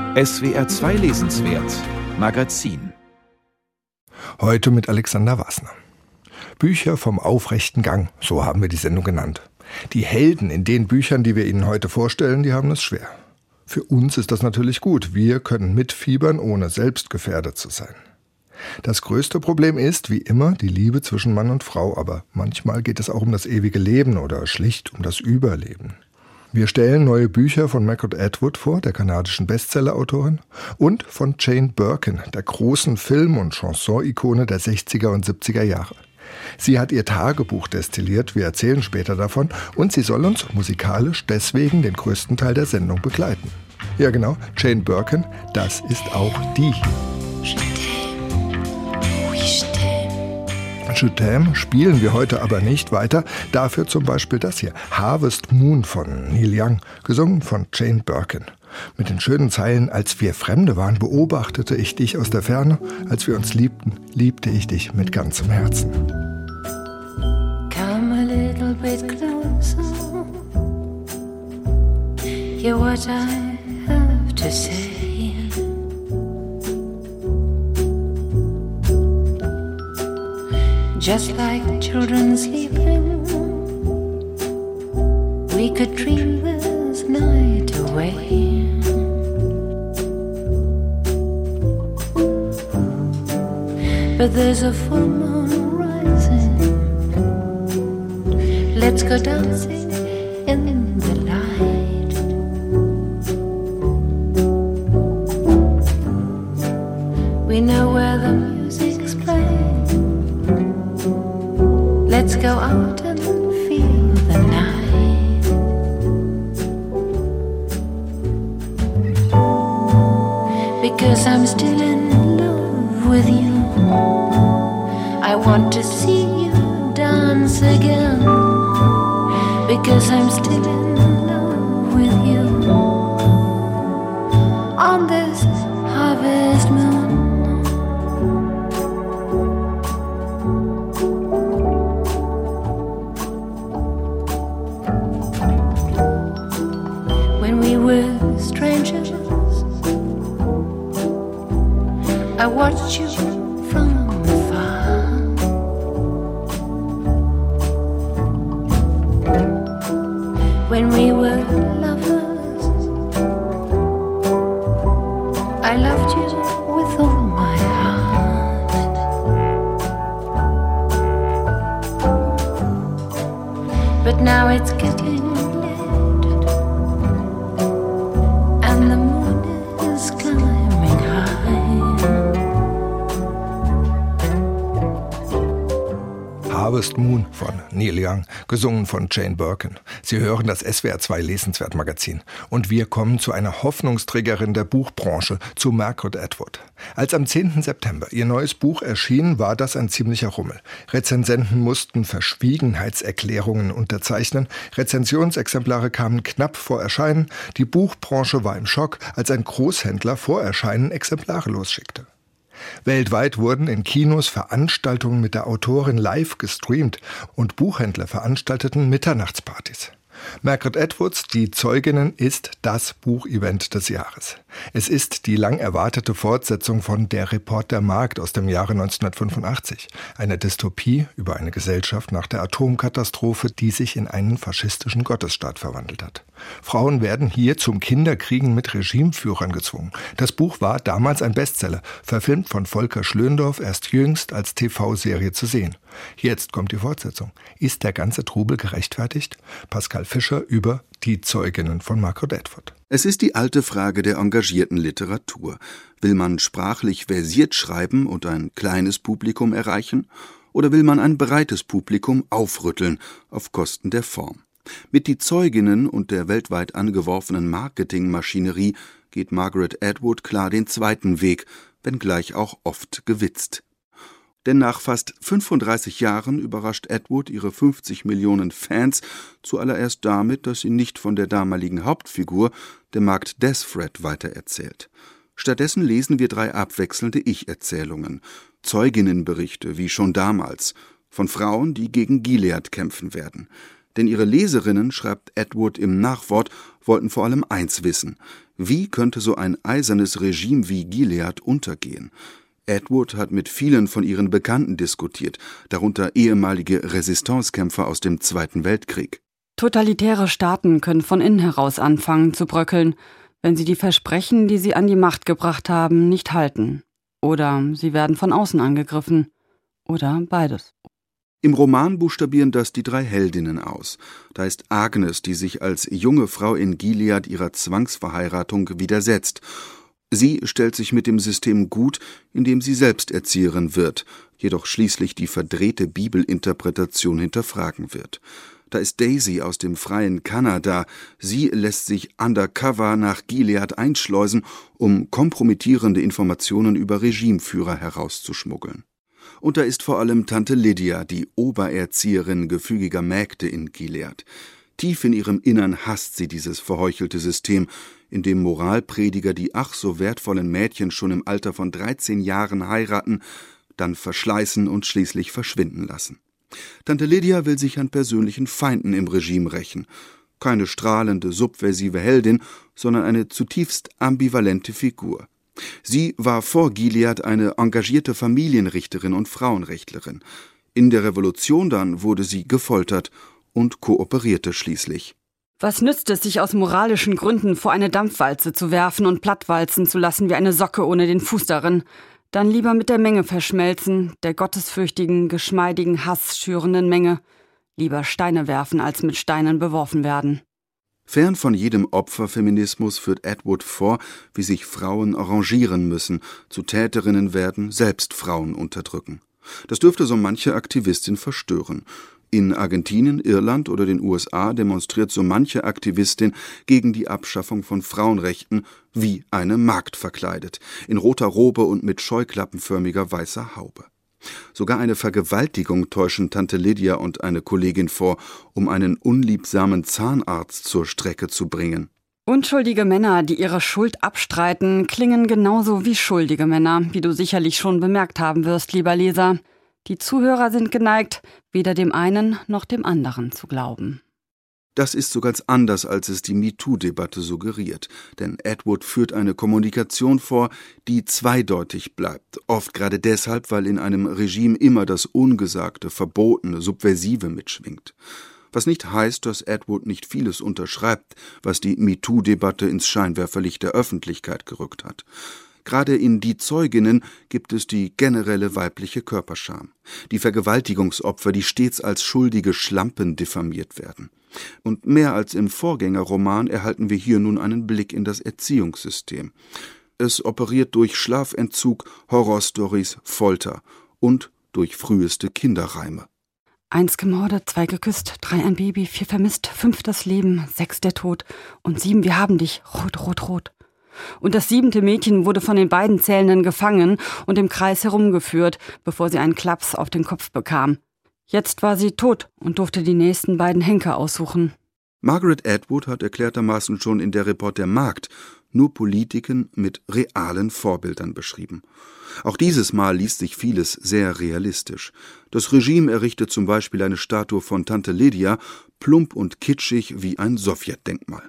SWR 2 Lesenswert Magazin. Heute mit Alexander Wassner. Bücher vom aufrechten Gang, so haben wir die Sendung genannt. Die Helden in den Büchern, die wir Ihnen heute vorstellen, die haben es schwer. Für uns ist das natürlich gut. Wir können mitfiebern, ohne selbst gefährdet zu sein. Das größte Problem ist, wie immer, die Liebe zwischen Mann und Frau, aber manchmal geht es auch um das ewige Leben oder schlicht um das Überleben. Wir stellen neue Bücher von Margaret Atwood vor, der kanadischen Bestsellerautorin, und von Jane Birkin, der großen Film- und Chanson-Ikone der 60er und 70er Jahre. Sie hat ihr Tagebuch destilliert, wir erzählen später davon, und sie soll uns musikalisch deswegen den größten Teil der Sendung begleiten. Ja genau, Jane Birkin, das ist auch die hier. Je t'aime spielen wir heute aber nicht weiter, dafür zum Beispiel das hier, Harvest Moon von Neil Young, gesungen von Jane Birkin. Mit den schönen Zeilen, als wir Fremde waren, beobachtete ich dich aus der Ferne, als wir uns liebten, liebte ich dich mit ganzem Herzen. Come a little bit closer, hear what I have to say. Just like children sleeping, we could dream this night away. But there's a full moon rising, let's go dancing in the light. We know where the music's playing, let's go out and feel the night. Because I'm still in love with you, I want to see you dance again. Because I'm still in love with you on this harvest moon. I watched you from afar. When we were lovers, I loved you with all my heart. But now it's getting late, and the moon is climbing high. Harvest Moon von Neil Young, gesungen von Jane Birkin. Sie hören das SWR 2 Lesenswert Magazin. Und wir kommen zu einer Hoffnungsträgerin der Buchbranche, zu Margaret Atwood. Als am 10. September ihr neues Buch erschien, war das ein ziemlicher Rummel. Rezensenten mussten Verschwiegenheitserklärungen unterzeichnen. Rezensionsexemplare kamen knapp vor Erscheinen. Die Buchbranche war im Schock, als ein Großhändler vor Erscheinen Exemplare losschickte. Weltweit wurden in Kinos Veranstaltungen mit der Autorin live gestreamt und Buchhändler veranstalteten Mitternachtspartys. Margaret Atwoods Die Zeuginnen ist das Buchevent des Jahres. Es ist die lang erwartete Fortsetzung von Der Reportermarkt aus dem Jahre 1985, eine Dystopie über eine Gesellschaft nach der Atomkatastrophe, die sich in einen faschistischen Gottesstaat verwandelt hat. Frauen werden hier zum Kinderkriegen mit Regimeführern gezwungen. Das Buch war damals ein Bestseller, verfilmt von Volker Schlöndorff, erst jüngst als TV-Serie zu sehen. Jetzt kommt die Fortsetzung. Ist der ganze Trubel gerechtfertigt? Pascal Fischer über Die Zeuginnen von Margaret Atwood. Es ist die alte Frage der engagierten Literatur. Will man sprachlich versiert schreiben und ein kleines Publikum erreichen? Oder will man ein breites Publikum aufrütteln auf Kosten der Form? Mit Die Zeuginnen und der weltweit angeworfenen Marketingmaschinerie geht Margaret Atwood klar den zweiten Weg, wenngleich auch oft gewitzt. Denn nach fast 35 Jahren überrascht Atwood ihre 50 Millionen Fans zuallererst damit, dass sie nicht von der damaligen Hauptfigur, der Magd Desfred, weitererzählt. Stattdessen lesen wir 3 abwechselnde Ich-Erzählungen, Zeuginnenberichte wie schon damals, von Frauen, die gegen Gilead kämpfen werden. Denn ihre Leserinnen, schreibt Atwood im Nachwort, wollten vor allem eins wissen: Wie könnte so ein eisernes Regime wie Gilead untergehen? Atwood hat mit vielen von ihren Bekannten diskutiert, darunter ehemalige Resistancekämpfer aus dem Zweiten Weltkrieg. Totalitäre Staaten können von innen heraus anfangen zu bröckeln, wenn sie die Versprechen, die sie an die Macht gebracht haben, nicht halten. Oder sie werden von außen angegriffen. Oder beides. Im Roman buchstabieren das die 3 Heldinnen aus. Da ist Agnes, die sich als junge Frau in Gilead ihrer Zwangsverheiratung widersetzt. Sie stellt sich mit dem System gut, indem sie selbst Erzieherin wird, jedoch schließlich die verdrehte Bibelinterpretation hinterfragen wird. Da ist Daisy aus dem freien Kanada. Sie lässt sich undercover nach Gilead einschleusen, um kompromittierende Informationen über Regimeführer herauszuschmuggeln. Und da ist vor allem Tante Lydia, die Obererzieherin gefügiger Mägde in Gilead. Tief in ihrem Innern hasst sie dieses verheuchelte System, in dem Moralprediger die ach so wertvollen Mädchen schon im Alter von 13 Jahren heiraten, dann verschleißen und schließlich verschwinden lassen. Tante Lydia will sich an persönlichen Feinden im Regime rächen. Keine strahlende, subversive Heldin, sondern eine zutiefst ambivalente Figur. Sie war vor Gilead eine engagierte Familienrichterin und Frauenrechtlerin. In der Revolution dann wurde sie gefoltert und kooperierte schließlich. Was nützt es, sich aus moralischen Gründen vor eine Dampfwalze zu werfen und plattwalzen zu lassen wie eine Socke ohne den Fuß darin? Dann lieber mit der Menge verschmelzen, der gottesfürchtigen, geschmeidigen, hassschürenden Menge. Lieber Steine werfen, als mit Steinen beworfen werden. Fern von jedem Opferfeminismus führt Atwood vor, wie sich Frauen arrangieren müssen, zu Täterinnen werden, selbst Frauen unterdrücken. Das dürfte so manche Aktivistin verstören. In Argentinien, Irland oder den USA demonstriert so manche Aktivistin gegen die Abschaffung von Frauenrechten wie eine Magd verkleidet, in roter Robe und mit scheuklappenförmiger weißer Haube. Sogar eine Vergewaltigung täuschen Tante Lydia und eine Kollegin vor, um einen unliebsamen Zahnarzt zur Strecke zu bringen. Unschuldige Männer, die ihre Schuld abstreiten, klingen genauso wie schuldige Männer, wie du sicherlich schon bemerkt haben wirst, lieber Leser. Die Zuhörer sind geneigt, weder dem einen noch dem anderen zu glauben. Das ist so ganz anders, als es die MeToo-Debatte suggeriert. Denn Atwood führt eine Kommunikation vor, die zweideutig bleibt. Oft gerade deshalb, weil in einem Regime immer das Ungesagte, Verbotene, Subversive mitschwingt. Was nicht heißt, dass Atwood nicht vieles unterschreibt, was die MeToo-Debatte ins Scheinwerferlicht der Öffentlichkeit gerückt hat. Gerade in Die Zeuginnen gibt es die generelle weibliche Körperscham. Die Vergewaltigungsopfer, die stets als schuldige Schlampen diffamiert werden. Und mehr als im Vorgängerroman erhalten wir hier nun einen Blick in das Erziehungssystem. Es operiert durch Schlafentzug, Horrorstories, Folter und durch früheste Kinderreime. 1 gemordet, 2 geküsst, 3 ein Baby, 4 vermisst, 5 das Leben, 6 der Tod und 7 wir haben dich, rot, rot, rot. Und das 7. Mädchen wurde von den beiden Zählenden gefangen und im Kreis herumgeführt, bevor sie einen Klaps auf den Kopf bekam. Jetzt war sie tot und durfte die nächsten beiden Henker aussuchen. Margaret Atwood hat erklärtermaßen schon in der Report der Magd nur Politiken mit realen Vorbildern beschrieben. Auch dieses Mal liest sich vieles sehr realistisch. Das Regime errichtet zum Beispiel eine Statue von Tante Lydia, plump und kitschig wie ein Sowjetdenkmal.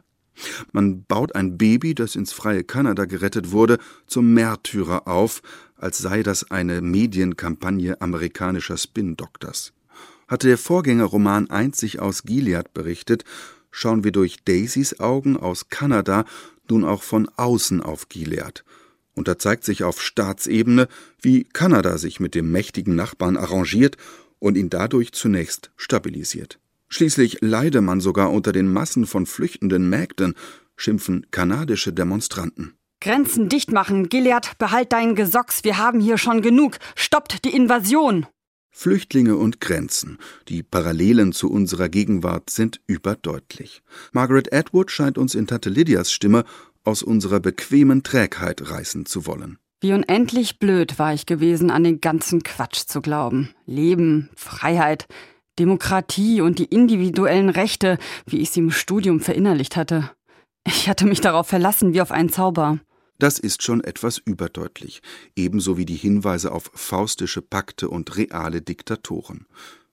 Man baut ein Baby, das ins freie Kanada gerettet wurde, zum Märtyrer auf, als sei das eine Medienkampagne amerikanischer Spin-Doktors. Hatte der Vorgängerroman einzig aus Gilead berichtet, schauen wir durch Daisys Augen aus Kanada nun auch von außen auf Gilead. Und da zeigt sich auf Staatsebene, wie Kanada sich mit dem mächtigen Nachbarn arrangiert und ihn dadurch zunächst stabilisiert. Schließlich leide man sogar unter den Massen von flüchtenden Mägden, schimpfen kanadische Demonstranten. Grenzen dicht machen, Gilead, behalt deinen Gesocks, wir haben hier schon genug, stoppt die Invasion! Flüchtlinge und Grenzen, die Parallelen zu unserer Gegenwart sind überdeutlich. Margaret Atwood scheint uns in Tante Lydias Stimme aus unserer bequemen Trägheit reißen zu wollen. Wie unendlich blöd war ich gewesen, an den ganzen Quatsch zu glauben. Leben, Freiheit, Demokratie und die individuellen Rechte, wie ich sie im Studium verinnerlicht hatte. Ich hatte mich darauf verlassen wie auf einen Zauber. Das ist schon etwas überdeutlich, ebenso wie die Hinweise auf faustische Pakte und reale Diktatoren.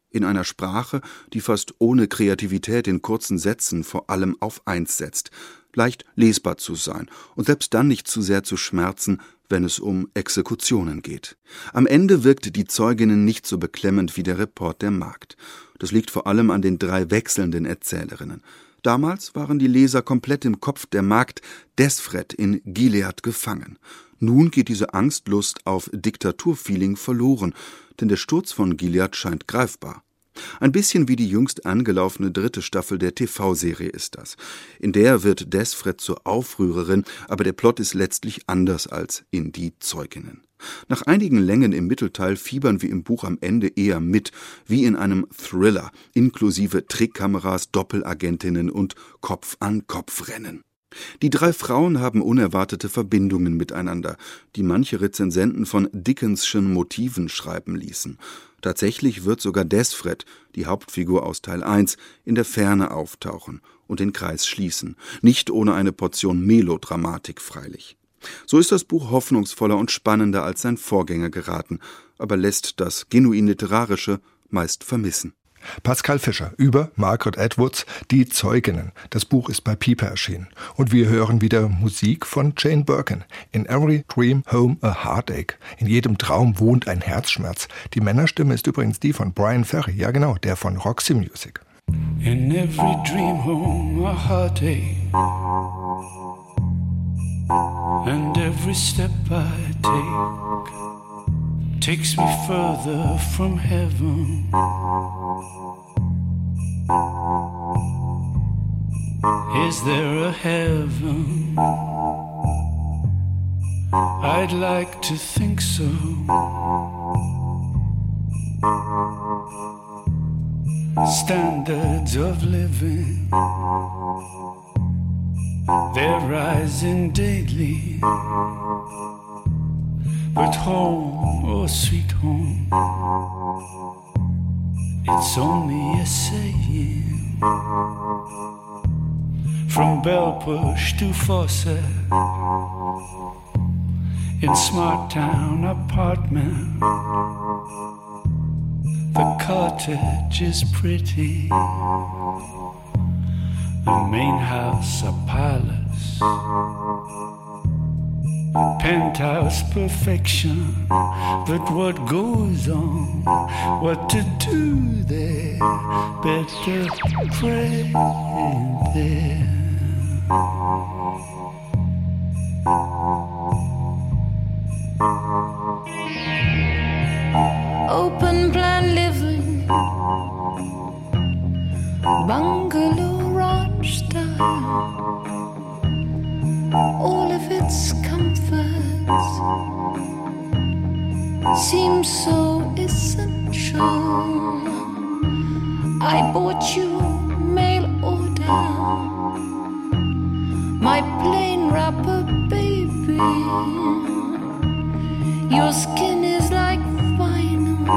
in einer Sprache, die fast ohne Kreativität in kurzen Sätzen vor allem auf eins setzt, leicht lesbar zu sein und selbst dann nicht zu sehr zu schmerzen, wenn es um Exekutionen geht. Am Ende wirkt die Zeuginnen nicht so beklemmend wie der Report der Magd. Das liegt vor allem an den 3 wechselnden Erzählerinnen. Damals waren die Leser komplett im Kopf der Magd Desfred in Gilead gefangen. Nun geht diese Angstlust auf Diktaturfeeling verloren, denn der Sturz von Gilead scheint greifbar. Ein bisschen wie die jüngst angelaufene 3. Staffel der TV-Serie ist das. In der wird Desfred zur Aufrührerin, aber der Plot ist letztlich anders als in Die Zeuginnen. Nach einigen Längen im Mittelteil fiebern wir im Buch am Ende eher mit, wie in einem Thriller, inklusive Trickkameras, Doppelagentinnen und Kopf-an-Kopf-Rennen. Die 3 Frauen haben unerwartete Verbindungen miteinander, die manche Rezensenten von Dickensschen Motiven schreiben ließen. Tatsächlich wird sogar Desfred, die Hauptfigur aus Teil 1, in der Ferne auftauchen und den Kreis schließen, nicht ohne eine Portion Melodramatik freilich. So ist das Buch hoffnungsvoller und spannender als sein Vorgänger geraten, aber lässt das genuin Literarische meist vermissen. Pascal Fischer über Margaret Atwoods Die Zeuginnen. Das Buch ist bei Piper erschienen. Und wir hören wieder Musik von Jane Birkin. In every dream home a heartache. In jedem Traum wohnt ein Herzschmerz. Die Männerstimme ist übrigens die von Brian Ferry. Ja genau, der von Roxy Music. In every dream home a heartache. And every step I take takes me further from heaven. Is there a heaven? I'd like to think so. Standards of living, they're rising daily. But home, oh sweet home, it's only a saying. From Bellpush to Fawcett, in smart town apartment, the cottage is pretty, the main house a palace, penthouse perfection. But what goes on, what to do there, better pray there. Open plan living, bungalow ranch style, all of its comforts seem so essential. I bought you mail order, my plain wrapper baby. Your skin is like vinyl,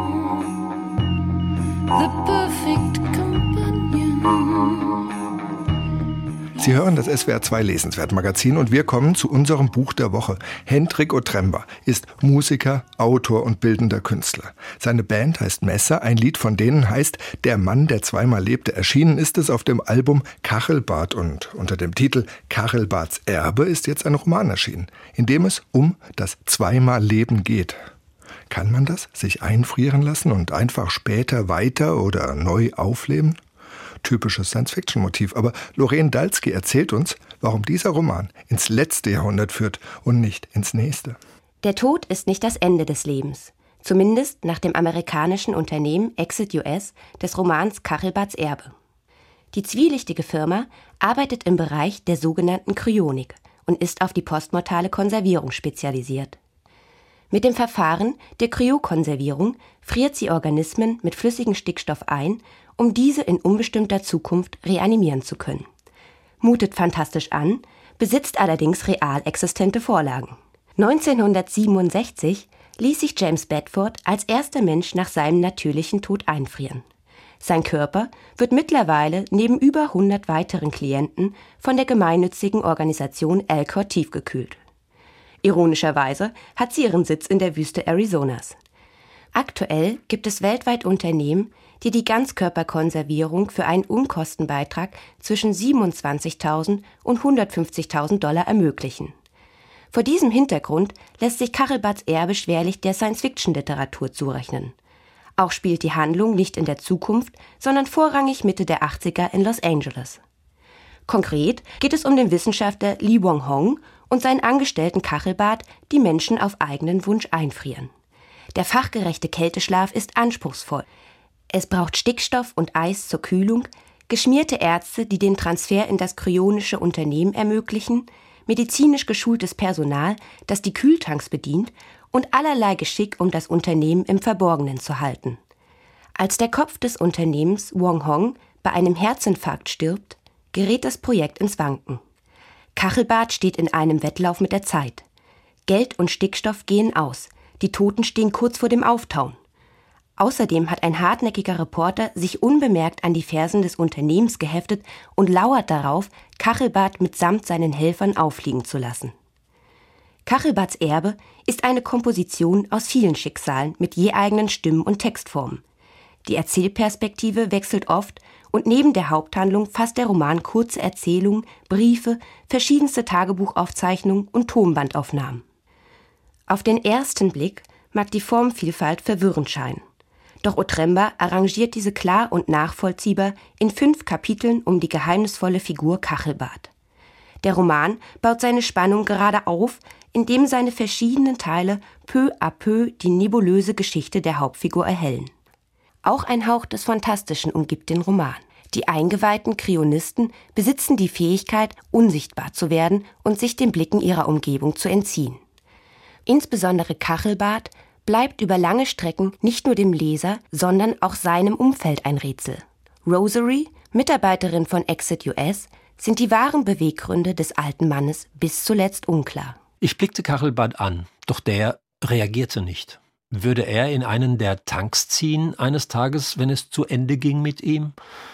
the perfect companion. Sie hören das SWR 2 Lesenswert-Magazin und wir kommen zu unserem Buch der Woche. Hendrik Otremba ist Musiker, Autor und bildender Künstler. Seine Band heißt Messer, ein Lied von denen heißt Der Mann, der zweimal lebte. Erschienen ist es auf dem Album Kachelbart und unter dem Titel Kachelbarts Erbe ist jetzt ein Roman erschienen, in dem es um das Zweimal-Leben geht. Kann man das sich einfrieren lassen und einfach später weiter oder neu aufleben? Typisches Science-Fiction-Motiv, aber Lorraine Dalsky erzählt uns, warum dieser Roman ins letzte Jahrhundert führt und nicht ins nächste. Der Tod ist nicht das Ende des Lebens, zumindest nach dem amerikanischen Unternehmen Exit US des Romans Kachelbarts Erbe. Die zwielichtige Firma arbeitet im Bereich der sogenannten Kryonik und ist auf die postmortale Konservierung spezialisiert. Mit dem Verfahren der Kryokonservierung friert sie Organismen mit flüssigem Stickstoff ein, um diese in unbestimmter Zukunft reanimieren zu können. Mutet fantastisch an, besitzt allerdings real existente Vorlagen. 1967 ließ sich James Bedford als erster Mensch nach seinem natürlichen Tod einfrieren. Sein Körper wird mittlerweile neben über 100 weiteren Klienten von der gemeinnützigen Organisation Alcor tiefgekühlt. Ironischerweise hat sie ihren Sitz in der Wüste Arizonas. Aktuell gibt es weltweit Unternehmen, die die Ganzkörperkonservierung für einen Unkostenbeitrag zwischen 27.000 und 150.000 Dollar ermöglichen. Vor diesem Hintergrund lässt sich Kachelbarts Erbe schwerlich der Science-Fiction-Literatur zurechnen. Auch spielt die Handlung nicht in der Zukunft, sondern vorrangig Mitte der 80er in Los Angeles. Konkret geht es um den Wissenschaftler Lee Wong-hong und seinen Angestellten Kachelbart, die Menschen auf eigenen Wunsch einfrieren. Der fachgerechte Kälteschlaf ist anspruchsvoll. Es braucht Stickstoff und Eis zur Kühlung, geschmierte Ärzte, die den Transfer in das kryonische Unternehmen ermöglichen, medizinisch geschultes Personal, das die Kühltanks bedient und allerlei Geschick, um das Unternehmen im Verborgenen zu halten. Als der Kopf des Unternehmens, Wong-hong, bei einem Herzinfarkt stirbt, gerät das Projekt ins Wanken. Kachelbart steht in einem Wettlauf mit der Zeit. Geld und Stickstoff gehen aus. Die Toten stehen kurz vor dem Auftauen. Außerdem hat ein hartnäckiger Reporter sich unbemerkt an die Fersen des Unternehmens geheftet und lauert darauf, Kachelbart mitsamt seinen Helfern auffliegen zu lassen. Kachelbarts Erbe ist eine Komposition aus vielen Schicksalen mit je eigenen Stimmen und Textformen. Die Erzählperspektive wechselt oft und neben der Haupthandlung fasst der Roman kurze Erzählungen, Briefe, verschiedenste Tagebuchaufzeichnungen und Tonbandaufnahmen. Auf den ersten Blick mag die Formvielfalt verwirrend scheinen. Doch Otremba arrangiert diese klar und nachvollziehbar in 5 Kapiteln um die geheimnisvolle Figur Kachelbart. Der Roman baut seine Spannung gerade auf, indem seine verschiedenen Teile peu à peu die nebulöse Geschichte der Hauptfigur erhellen. Auch ein Hauch des Fantastischen umgibt den Roman. Die eingeweihten Kryonisten besitzen die Fähigkeit, unsichtbar zu werden und sich den Blicken ihrer Umgebung zu entziehen. Insbesondere Kachelbart bleibt über lange Strecken nicht nur dem Leser, sondern auch seinem Umfeld ein Rätsel. Rosary, Mitarbeiterin von Exit US, sind die wahren Beweggründe des alten Mannes bis zuletzt unklar. Ich blickte Kachelbart an, doch der reagierte nicht. Würde er in einen der Tanks ziehen eines Tages, wenn es zu Ende ging mit ihm?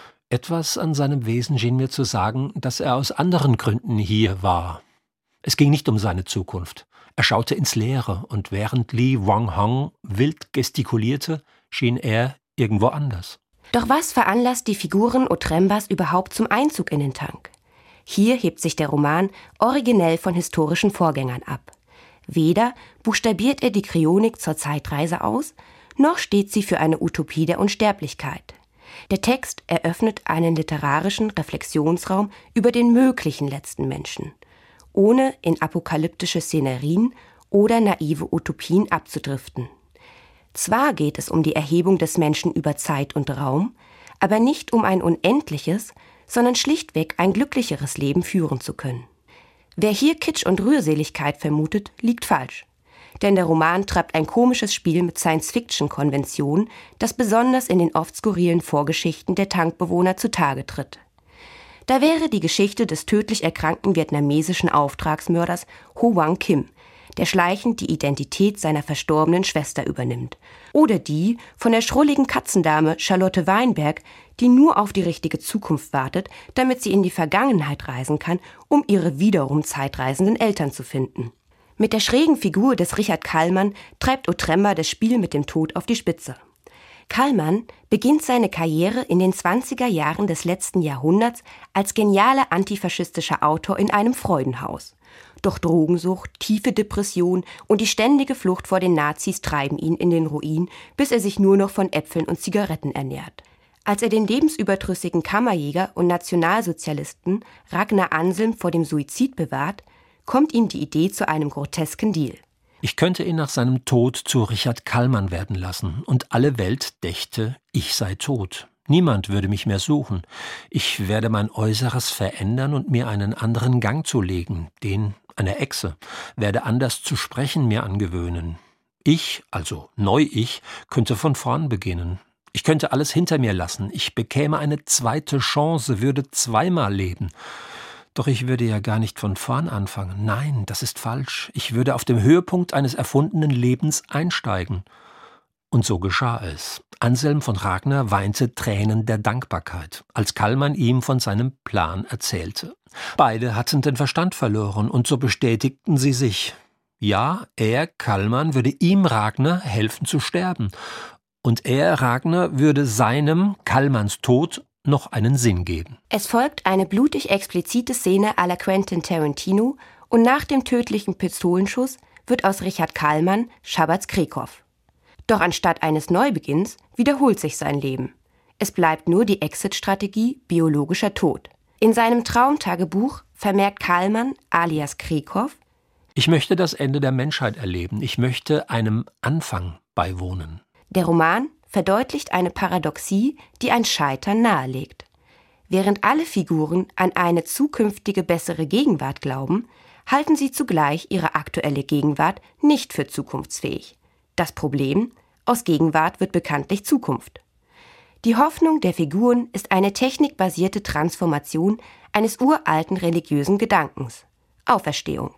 Etwas an seinem Wesen schien mir zu sagen, dass er aus anderen Gründen hier war. Es ging nicht um seine Zukunft. Er schaute ins Leere und während Lee Wong-hong wild gestikulierte, schien er irgendwo anders. Doch was veranlasst die Figuren Otrembas überhaupt zum Einzug in den Tank? Hier hebt sich der Roman originell von historischen Vorgängern ab. Weder buchstabiert er die Kryonik zur Zeitreise aus, noch steht sie für eine Utopie der Unsterblichkeit. Der Text eröffnet einen literarischen Reflexionsraum über den möglichen letzten Menschen, ohne in apokalyptische Szenerien oder naive Utopien abzudriften. Zwar geht es um die Erhebung des Menschen über Zeit und Raum, aber nicht um ein unendliches, sondern schlichtweg ein glücklicheres Leben führen zu können. Wer hier Kitsch und Rührseligkeit vermutet, liegt falsch. Denn der Roman treibt ein komisches Spiel mit Science-Fiction-Konventionen, das besonders in den oft skurrilen Vorgeschichten der Tankbewohner zutage tritt. Da wäre die Geschichte des tödlich erkrankten vietnamesischen Auftragsmörders Ho Wang Kim, der schleichend die Identität seiner verstorbenen Schwester übernimmt. Oder die von der schrulligen Katzendame Charlotte Weinberg, die nur auf die richtige Zukunft wartet, damit sie in die Vergangenheit reisen kann, um ihre wiederum zeitreisenden Eltern zu finden. Mit der schrägen Figur des Richard Kallmann treibt Otremba das Spiel mit dem Tod auf die Spitze. Kallmann beginnt seine Karriere in den 20er Jahren des letzten Jahrhunderts als genialer antifaschistischer Autor in einem Freudenhaus. Doch Drogensucht, tiefe Depression und die ständige Flucht vor den Nazis treiben ihn in den Ruin, bis er sich nur noch von Äpfeln und Zigaretten ernährt. Als er den lebensüberdrüssigen Kammerjäger und Nationalsozialisten Ragnar Anselm vor dem Suizid bewahrt, kommt ihm die Idee zu einem grotesken Deal. Ich könnte ihn nach seinem Tod zu Richard Kallmann werden lassen und alle Welt dächte, ich sei tot. Niemand würde mich mehr suchen. Ich werde mein Äußeres verändern und mir einen anderen Gang zulegen, den einer Echse, werde anders zu sprechen mir angewöhnen. Ich, also Neu-Ich, könnte von vorn beginnen. Ich könnte alles hinter mir lassen. Ich bekäme eine zweite Chance, würde zweimal leben. Doch ich würde ja gar nicht von vorn anfangen. Nein, das ist falsch. Ich würde auf dem Höhepunkt eines erfundenen Lebens einsteigen. Und so geschah es. Anselm von Ragnar weinte Tränen der Dankbarkeit, als Kallmann ihm von seinem Plan erzählte. Beide hatten den Verstand verloren und so bestätigten sie sich. Ja, er, Kallmann, würde ihm, Ragnar, helfen zu sterben. Und er, Ragnar, würde seinem, Kallmanns Tod, noch einen Sinn geben. Es folgt eine blutig explizite Szene à la Quentin Tarantino und nach dem tödlichen Pistolenschuss wird aus Richard Kallmann Schaberts Krieghoff. Doch anstatt eines Neubeginns wiederholt sich sein Leben. Es bleibt nur die Exit-Strategie biologischer Tod. In seinem Traumtagebuch vermerkt Kallmann alias Krieghoff: Ich möchte das Ende der Menschheit erleben. Ich möchte einem Anfang beiwohnen. Der Roman verdeutlicht eine Paradoxie, die ein Scheitern nahelegt. Während alle Figuren an eine zukünftige bessere Gegenwart glauben, halten sie zugleich ihre aktuelle Gegenwart nicht für zukunftsfähig. Das Problem: aus Gegenwart wird bekanntlich Zukunft. Die Hoffnung der Figuren ist eine technikbasierte Transformation eines uralten religiösen Gedankens: Auferstehung.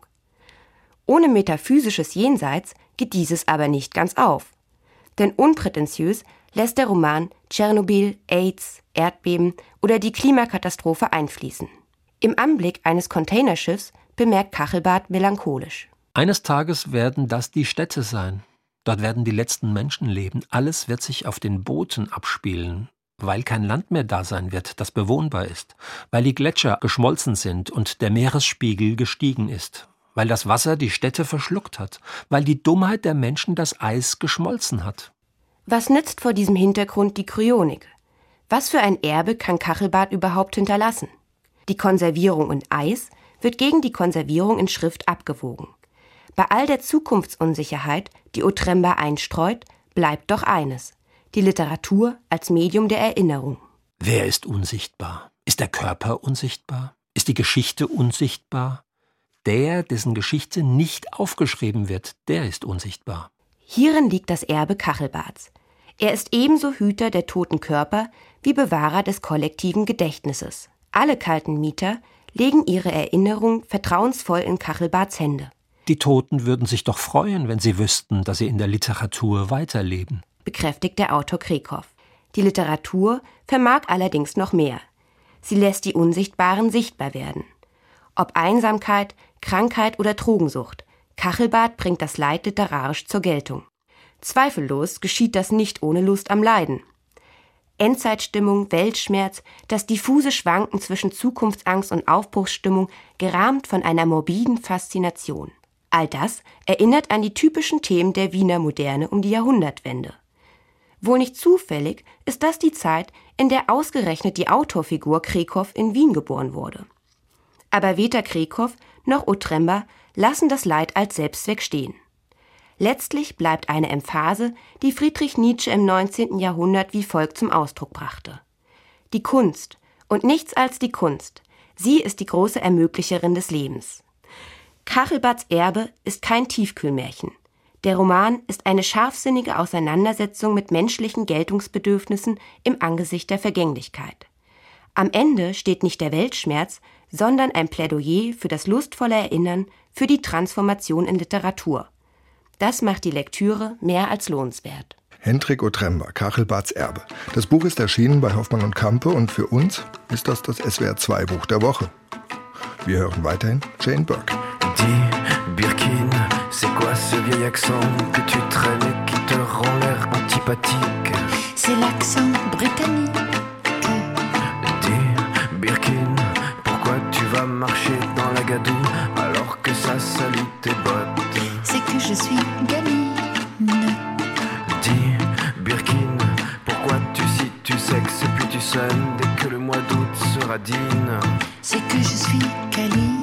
Ohne metaphysisches Jenseits geht dieses aber nicht ganz auf. Denn unprätentiös lässt der Roman Tschernobyl, AIDS, Erdbeben oder die Klimakatastrophe einfließen. Im Anblick eines Containerschiffs bemerkt Kachelbart melancholisch: Eines Tages werden das die Städte sein. Dort werden die letzten Menschen leben. Alles wird sich auf den Booten abspielen, weil kein Land mehr da sein wird, das bewohnbar ist, weil die Gletscher geschmolzen sind und der Meeresspiegel gestiegen ist, weil das Wasser die Städte verschluckt hat, weil die Dummheit der Menschen das Eis geschmolzen hat. Was nützt vor diesem Hintergrund die Kryonik? Was für ein Erbe kann Kachelbart überhaupt hinterlassen? Die Konservierung in Eis wird gegen die Konservierung in Schrift abgewogen. Bei all der Zukunftsunsicherheit, die Otremba einstreut, bleibt doch eines: die Literatur als Medium der Erinnerung. Wer ist unsichtbar? Ist der Körper unsichtbar? Ist die Geschichte unsichtbar? Der, dessen Geschichte nicht aufgeschrieben wird, der ist unsichtbar. Hierin liegt das Erbe Kachelbarts. Er ist ebenso Hüter der toten Körper wie Bewahrer des kollektiven Gedächtnisses. Alle kalten Mieter legen ihre Erinnerung vertrauensvoll in Kachelbarts Hände. Die Toten würden sich doch freuen, wenn sie wüssten, dass sie in der Literatur weiterleben, bekräftigt der Autor Krieghoff. Die Literatur vermag allerdings noch mehr. Sie lässt die Unsichtbaren sichtbar werden. Ob Einsamkeit, Krankheit oder Drogensucht, Kachelbart bringt das Leid literarisch zur Geltung. Zweifellos geschieht das nicht ohne Lust am Leiden. Endzeitstimmung, Weltschmerz, das diffuse Schwanken zwischen Zukunftsangst und Aufbruchsstimmung, gerahmt von einer morbiden Faszination. All das erinnert an die typischen Themen der Wiener Moderne um die Jahrhundertwende. Wohl nicht zufällig ist das die Zeit, in der ausgerechnet die Autorfigur Krieghoff in Wien geboren wurde. Aber weder Krieghoff noch Otremba lassen das Leid als Selbstzweck stehen. Letztlich bleibt eine Emphase, die Friedrich Nietzsche im 19. Jahrhundert wie folgt zum Ausdruck brachte: Die Kunst und nichts als die Kunst, sie ist die große Ermöglicherin des Lebens. Kachelbarts Erbe ist kein Tiefkühlmärchen. Der Roman ist eine scharfsinnige Auseinandersetzung mit menschlichen Geltungsbedürfnissen im Angesicht der Vergänglichkeit. Am Ende steht nicht der Weltschmerz, sondern ein Plädoyer für das lustvolle Erinnern, für die Transformation in Literatur. Das macht die Lektüre mehr als lohnenswert. Hendrik Otremba, Kachelbarts Erbe. Das Buch ist erschienen bei Hoffmann und Campe und für uns ist das SWR2-Buch der Woche. Wir hören weiterhin Jane Burke. Dis, Birkin, c'est quoi ce vieil accent que tu traînes et qui te rend l'air antipathique? C'est l'accent britannique. Dis, Birkin, pourquoi tu vas marcher dans la gadoue alors que ça salit tes bottes? C'est que je suis gamine. Dis, Birkin, pourquoi tu sexes puis tu sonnes dès que le mois d'août sera digne? C'est que je suis câline.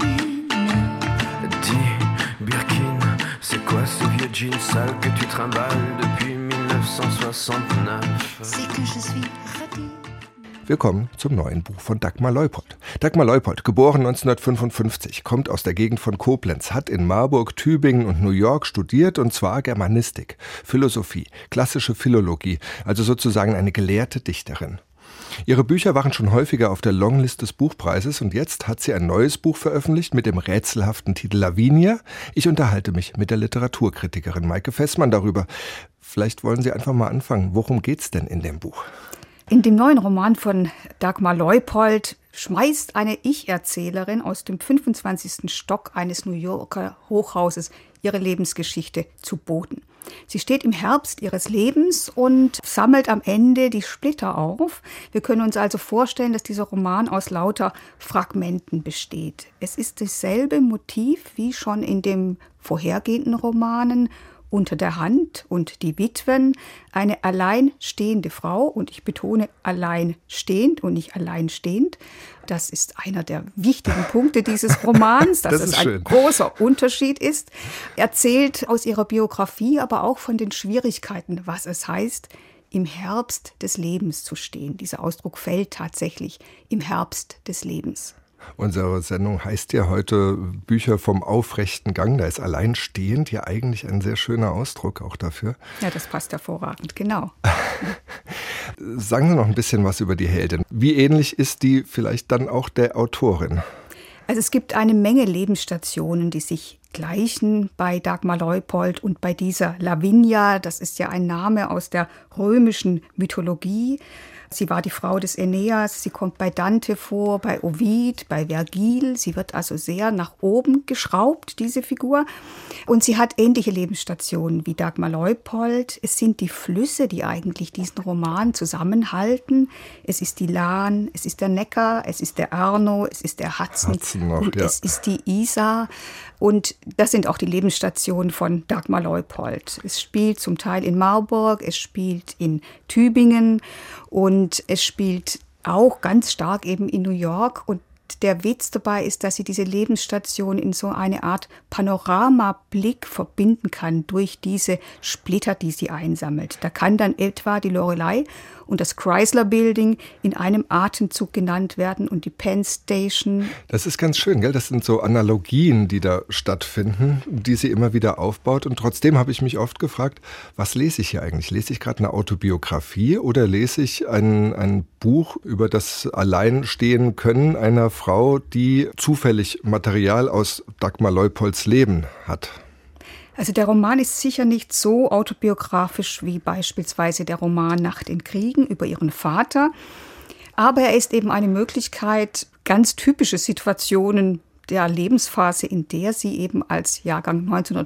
Birkin, c'est quoi ce vieux jean sale que tu trimbales depuis 1969? C'est que je suis radine. Wir kommen zum neuen Buch von Dagmar Leupold. Dagmar Leupold, geboren 1955, kommt aus der Gegend von Koblenz, hat in Marburg, Tübingen und New York studiert, und zwar Germanistik, Philosophie, klassische Philologie, also sozusagen eine gelehrte Dichterin. Ihre Bücher waren schon häufiger auf der Longlist des Buchpreises und jetzt hat sie ein neues Buch veröffentlicht mit dem rätselhaften Titel Lavinia. Ich unterhalte mich mit der Literaturkritikerin Maike Fessmann darüber. Vielleicht wollen Sie einfach mal anfangen. Worum geht's denn in dem Buch? In dem neuen Roman von Dagmar Leupold schmeißt eine Ich-Erzählerin aus dem 25. Stock eines New Yorker Hochhauses ihre Lebensgeschichte zu Boden. Sie steht im Herbst ihres Lebens und sammelt am Ende die Splitter auf. Wir können uns also vorstellen, dass dieser Roman aus lauter Fragmenten besteht. Es ist dasselbe Motiv wie schon in den vorhergehenden Romanen, Unter der Hand und Die Witwen, eine alleinstehende Frau, und ich betone alleinstehend und nicht alleinstehend. Das ist einer der wichtigen Punkte dieses Romans, dass es ein großer Unterschied ist. Erzählt aus ihrer Biografie, aber auch von den Schwierigkeiten, was es heißt, im Herbst des Lebens zu stehen. Dieser Ausdruck fällt tatsächlich im Herbst des Lebens. Unsere Sendung heißt ja heute Bücher vom aufrechten Gang. Da ist alleinstehend ja eigentlich ein sehr schöner Ausdruck auch dafür. Ja, das passt hervorragend, genau. Sagen Sie noch ein bisschen was über die Heldin. Wie ähnlich ist die vielleicht dann auch der Autorin? Also es gibt eine Menge Lebensstationen, die sich gleichen bei Dagmar Leupold und bei dieser Lavinia. Das ist ja ein Name aus der römischen Mythologie. Sie war die Frau des Aeneas, sie kommt bei Dante vor, bei Ovid, bei Vergil. Sie wird also sehr nach oben geschraubt, diese Figur. Und sie hat ähnliche Lebensstationen wie Dagmar Leupold. Es sind die Flüsse, die eigentlich diesen Roman zusammenhalten. Es ist die Lahn, es ist der Neckar, es ist der Arno, es ist der Hudson noch, und es ist die Isar. Und das sind auch die Lebensstationen von Dagmar Leupold. Es spielt zum Teil in Marburg, es spielt in Tübingen und es spielt auch ganz stark eben in New York. Und der Witz dabei ist, dass sie diese Lebensstation in so eine Art Panoramablick verbinden kann durch diese Splitter, die sie einsammelt. Da kann dann etwa die Loreley und das Chrysler Building in einem Atemzug genannt werden und die Penn Station. Das ist ganz schön, gell? Das sind so Analogien, die da stattfinden, die sie immer wieder aufbaut. Und trotzdem habe ich mich oft gefragt, was lese ich hier eigentlich? Lese ich gerade eine Autobiografie oder lese ich ein Buch über das Alleinstehen können einer Frau, die zufällig Material aus Dagmar Leupolds Leben hat? Also der Roman ist sicher nicht so autobiografisch wie beispielsweise der Roman Nacht in Kriegen über ihren Vater. Aber er ist eben eine Möglichkeit, ganz typische Situationen der Lebensphase, in der sie eben als Jahrgang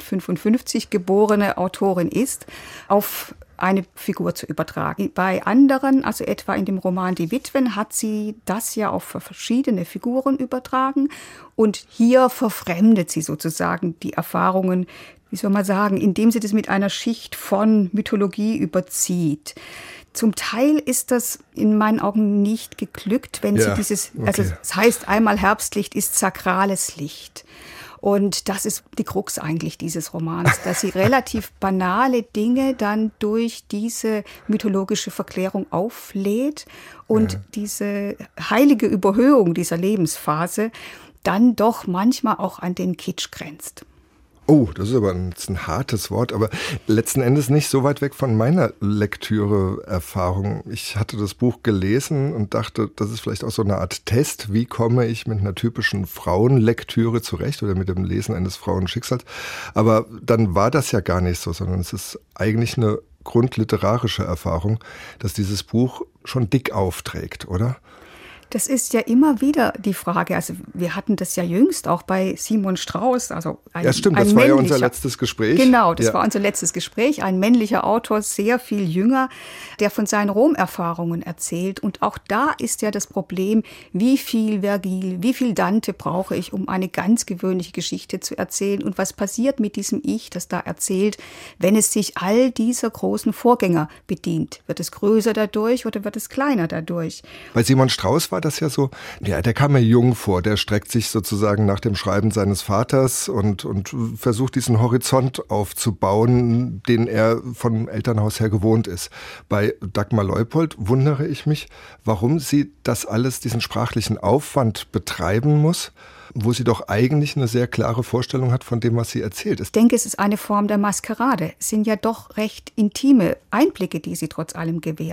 1955 geborene Autorin ist, auf eine Figur zu übertragen. Bei anderen, also etwa in dem Roman Die Witwen, hat sie das ja auf verschiedene Figuren übertragen. Und hier verfremdet sie sozusagen die Erfahrungen, wie soll man sagen, indem sie das mit einer Schicht von Mythologie überzieht. Zum Teil ist das in meinen Augen nicht geglückt, wenn sie dieses, also es heißt einmal Herbstlicht ist sakrales Licht. Und das ist die Krux eigentlich dieses Romans, dass sie relativ banale Dinge dann durch diese mythologische Verklärung auflädt und diese heilige Überhöhung dieser Lebensphase dann doch manchmal auch an den Kitsch grenzt. Oh, das ist aber ein hartes Wort, aber letzten Endes nicht so weit weg von meiner Lektüre-Erfahrung. Ich hatte das Buch gelesen und dachte, das ist vielleicht auch so eine Art Test. Wie komme ich mit einer typischen Frauenlektüre zurecht oder mit dem Lesen eines Frauenschicksals? Aber dann war das ja gar nicht so, sondern es ist eigentlich eine grundliterarische Erfahrung, dass dieses Buch schon dick aufträgt, oder? Das ist ja immer wieder die Frage. Also wir hatten das ja jüngst auch bei Simon Strauß. Also ja, stimmt, das war ja unser letztes Gespräch. Genau, das war unser letztes Gespräch. Ein männlicher Autor, sehr viel jünger, der von seinen Rom-Erfahrungen erzählt. Und auch da ist ja das Problem, wie viel Vergil, wie viel Dante brauche ich, um eine ganz gewöhnliche Geschichte zu erzählen? Und was passiert mit diesem Ich, das da erzählt, wenn es sich all dieser großen Vorgänger bedient? Wird es größer dadurch oder wird es kleiner dadurch? Bei Simon Strauß war das ja so, ja, der kam mir jung vor, der streckt sich sozusagen nach dem Schreiben seines Vaters und versucht diesen Horizont aufzubauen, den er vom Elternhaus her gewohnt ist. Bei Dagmar Leupold wundere ich mich, warum sie das alles, diesen sprachlichen Aufwand betreiben muss, wo sie doch eigentlich eine sehr klare Vorstellung hat von dem, was sie erzählt. Ich denke, es ist eine Form der Maskerade. Es sind ja doch recht intime Einblicke, die sie trotz allem gewährt.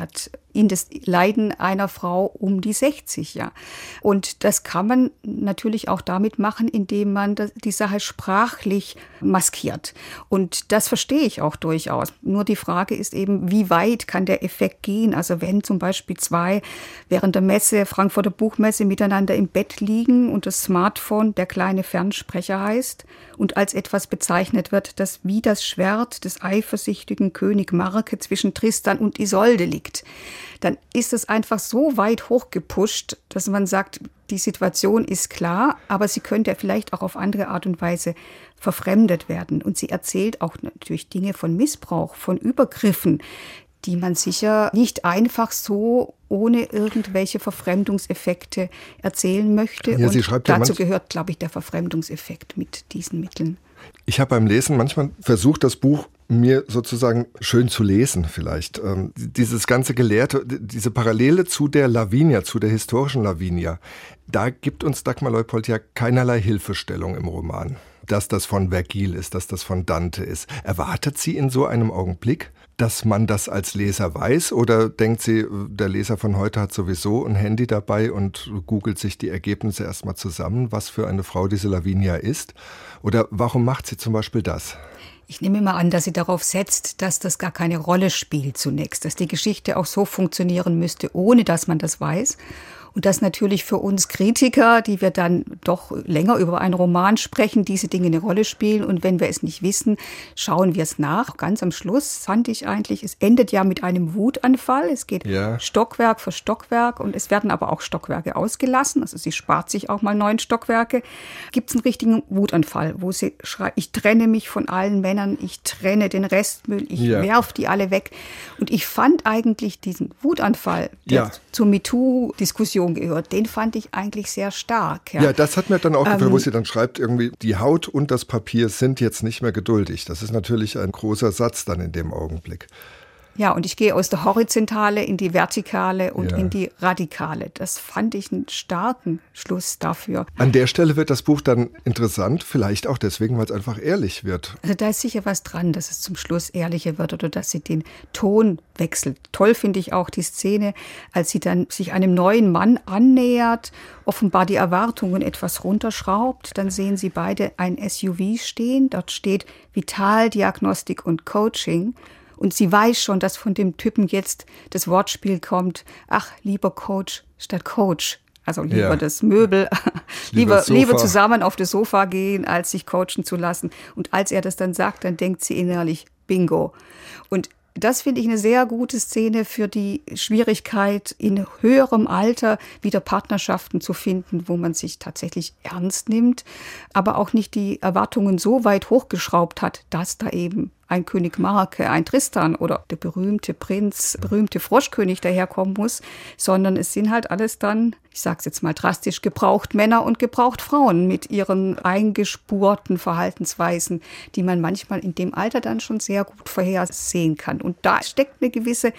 in das Leiden einer Frau um die 60, ja. Und das kann man natürlich auch damit machen, indem man die Sache sprachlich maskiert. Und das verstehe ich auch durchaus. Nur die Frage ist eben, wie weit kann der Effekt gehen? Also wenn zum Beispiel zwei während der Messe, Frankfurter Buchmesse, miteinander im Bett liegen und das Smartphone der kleine Fernsprecher heißt und als etwas bezeichnet wird, das wie das Schwert des eifersüchtigen König Marke zwischen Tristan und Isolde liegt, dann ist es einfach so weit hochgepusht, dass man sagt, die Situation ist klar, aber sie könnte vielleicht auch auf andere Art und Weise verfremdet werden. Und sie erzählt auch natürlich Dinge von Missbrauch, von Übergriffen, die man sicher nicht einfach so ohne irgendwelche Verfremdungseffekte erzählen möchte. Ja, sie und dazu gehört, glaube ich, der Verfremdungseffekt mit diesen Mitteln. Ich habe beim Lesen manchmal versucht, das Buch mir sozusagen schön zu lesen vielleicht. Dieses ganze Gelehrte, diese Parallele zu der Lavinia, zu der historischen Lavinia, da gibt uns Dagmar Leupold ja keinerlei Hilfestellung im Roman. Dass das von Vergil ist, dass das von Dante ist. Erwartet sie in so einem Augenblick, dass man das als Leser weiß? Oder denkt sie, der Leser von heute hat sowieso ein Handy dabei und googelt sich die Ergebnisse erstmal zusammen, was für eine Frau diese Lavinia ist? Oder warum macht sie zum Beispiel das? Ich nehme mal an, dass sie darauf setzt, dass das gar keine Rolle spielt zunächst, dass die Geschichte auch so funktionieren müsste, ohne dass man das weiß. Und dass natürlich für uns Kritiker, die wir dann doch länger über einen Roman sprechen, diese Dinge eine Rolle spielen. Und wenn wir es nicht wissen, schauen wir es nach. Ganz am Schluss fand ich eigentlich, es endet ja mit einem Wutanfall. Es geht Stockwerk für Stockwerk und es werden aber auch Stockwerke ausgelassen. Also sie spart sich auch mal 9 Stockwerke. Gibt es einen richtigen Wutanfall, wo sie schreibt, ich trenne mich von allen Männern, ich trenne den Restmüll, ich werf die alle weg. Und ich fand eigentlich diesen Wutanfall, der zur MeToo-Diskussion gehört, den fand ich eigentlich sehr stark. Ja, das hat mir dann auch gefallen, wo sie dann schreibt, irgendwie, die Haut und das Papier sind jetzt nicht mehr geduldig. Das ist natürlich ein großer Satz dann in dem Augenblick. Ja, und ich gehe aus der Horizontale in die Vertikale und in die Radikale. Das fand ich einen starken Schluss dafür. An der Stelle wird das Buch dann interessant, vielleicht auch deswegen, weil es einfach ehrlich wird. Also da ist sicher was dran, dass es zum Schluss ehrlicher wird oder dass sie den Ton wechselt. Toll finde ich auch die Szene, als sie dann sich einem neuen Mann annähert, offenbar die Erwartungen etwas runterschraubt. Dann sehen sie beide ein SUV stehen. Dort steht Vitaldiagnostik und Coaching. Und sie weiß schon, dass von dem Typen jetzt das Wortspiel kommt, ach, lieber Coach statt Coach. Also lieber das Möbel, lieber zusammen auf das Sofa gehen, als sich coachen zu lassen. Und als er das dann sagt, dann denkt sie innerlich, bingo. Und das finde ich eine sehr gute Szene für die Schwierigkeit, in höherem Alter wieder Partnerschaften zu finden, wo man sich tatsächlich ernst nimmt, aber auch nicht die Erwartungen so weit hochgeschraubt hat, dass da eben ein König Marke, ein Tristan oder der berühmte Prinz, berühmte Froschkönig daherkommen muss, sondern es sind halt alles dann, ich sag's jetzt mal drastisch, gebraucht Männer und gebraucht Frauen mit ihren eingespurten Verhaltensweisen, die man manchmal in dem Alter dann schon sehr gut vorhersehen kann. Und da steckt eine gewisse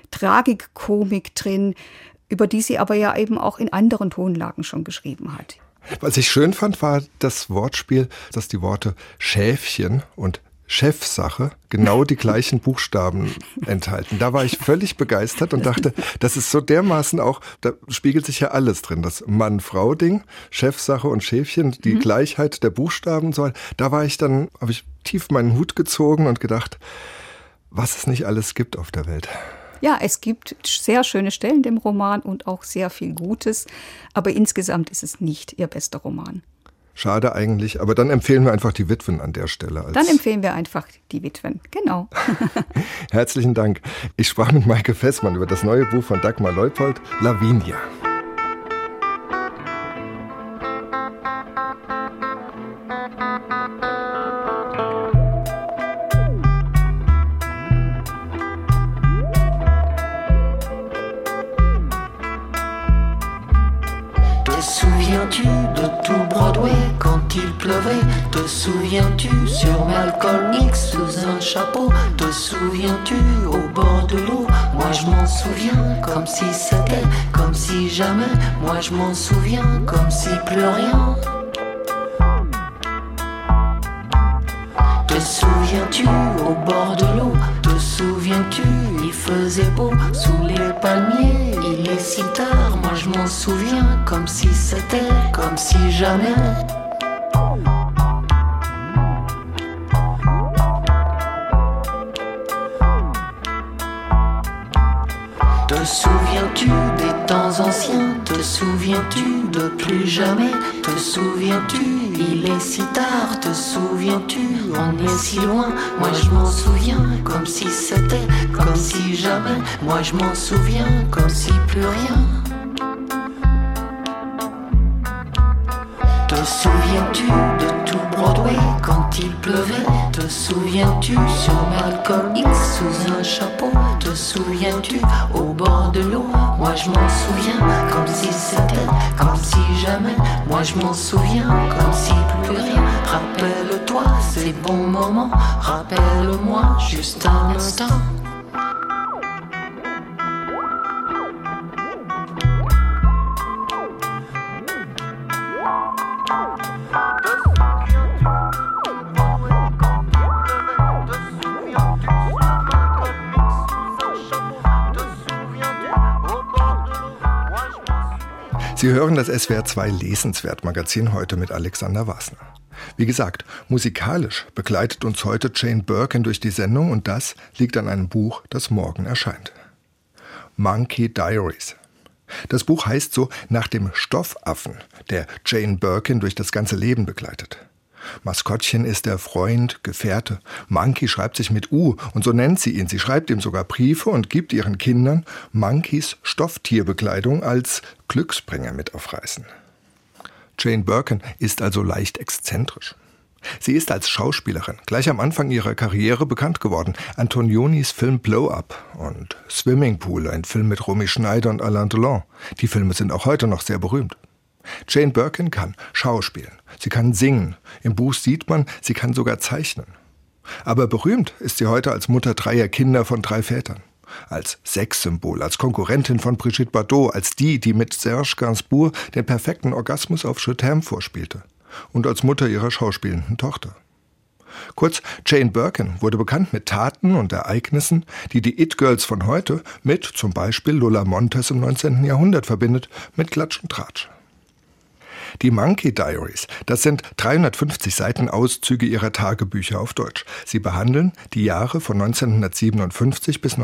Tragikkomik drin, über die sie aber ja eben auch in anderen Tonlagen schon geschrieben hat. Was ich schön fand, war das Wortspiel, dass die Worte Schäfchen und Chefsache genau die gleichen Buchstaben enthalten. Da war ich völlig begeistert und dachte, das ist so dermaßen auch, da spiegelt sich ja alles drin. Das Mann-Frau-Ding, Chefsache und Schäfchen, die Gleichheit der Buchstaben. Da war ich dann, habe ich tief meinen Hut gezogen und gedacht, was es nicht alles gibt auf der Welt. Ja, es gibt sehr schöne Stellen im Roman und auch sehr viel Gutes, aber insgesamt ist es nicht ihr bester Roman. Schade eigentlich, aber dann empfehlen wir einfach die Witwen an der Stelle. Dann empfehlen wir einfach die Witwen, genau. Herzlichen Dank. Ich sprach mit Maike Fessmann über das neue Buch von Dagmar Leupold, Lavinia. souviens-tu de tout Broadway quand il pleuvait? Te souviens-tu sur Malcolm X sous un chapeau? Te souviens-tu au bord de l'eau? Moi je m'en souviens comme si c'était, comme si jamais. Moi je m'en souviens comme si plus rien. Te souviens-tu au bord de l'eau? Te souviens-tu, il faisait beau sous les palmiers. Il est si tard, moi je m'en souviens comme si c'était, comme si jamais. Te souviens-tu des temps anciens? Te souviens-tu de plus jamais? Te souviens-tu, il est si tard? Te souviens-tu, on est si loin? Moi je m'en souviens comme si c'était, comme si jamais. Moi je m'en souviens comme si plus rien. Te souviens-tu de tout Broadway quand il pleuvait? Te souviens-tu sur Malcolm X sous un chapeau? Te souviens-tu au bord de l'eau? Moi je m'en souviens comme si c'était, comme si jamais. Moi je m'en souviens comme si plus rien. Rappelle-toi ces bons moments, rappelle-moi juste un instant. Sie hören das SWR2 Lesenswert-Magazin heute mit Alexander Wasner. Wie gesagt, musikalisch begleitet uns heute Jane Birkin durch die Sendung und das liegt an einem Buch, das morgen erscheint. Monkey Diaries. Das Buch heißt so nach dem Stoffaffen, der Jane Birkin durch das ganze Leben begleitet. Maskottchen ist der Freund, Gefährte. Monkey schreibt sich mit U und so nennt sie ihn. Sie schreibt ihm sogar Briefe und gibt ihren Kindern Monkeys Stofftierbekleidung als Glücksbringer mit auf Reisen. Jane Birkin ist also leicht exzentrisch. Sie ist als Schauspielerin gleich am Anfang ihrer Karriere bekannt geworden. Antonionis Film Blow Up und Swimming Pool, ein Film mit Romy Schneider und Alain Delon. Die Filme sind auch heute noch sehr berühmt. Jane Birkin kann schauspielen, sie kann singen, im Buch sieht man, sie kann sogar zeichnen. Aber berühmt ist sie heute als Mutter 3 Kinder von 3 Vätern. Als Sexsymbol, als Konkurrentin von Brigitte Bardot, als die mit Serge Gainsbourg den perfekten Orgasmus auf Je t'aime vorspielte. Und als Mutter ihrer schauspielenden Tochter. Kurz, Jane Birkin wurde bekannt mit Taten und Ereignissen, die die It-Girls von heute mit zum Beispiel Lola Montez im 19. Jahrhundert verbindet, mit Klatsch und Tratsch. Die Monkey Diaries, das sind 350 Seiten Auszüge ihrer Tagebücher auf Deutsch. Sie behandeln die Jahre von 1957 bis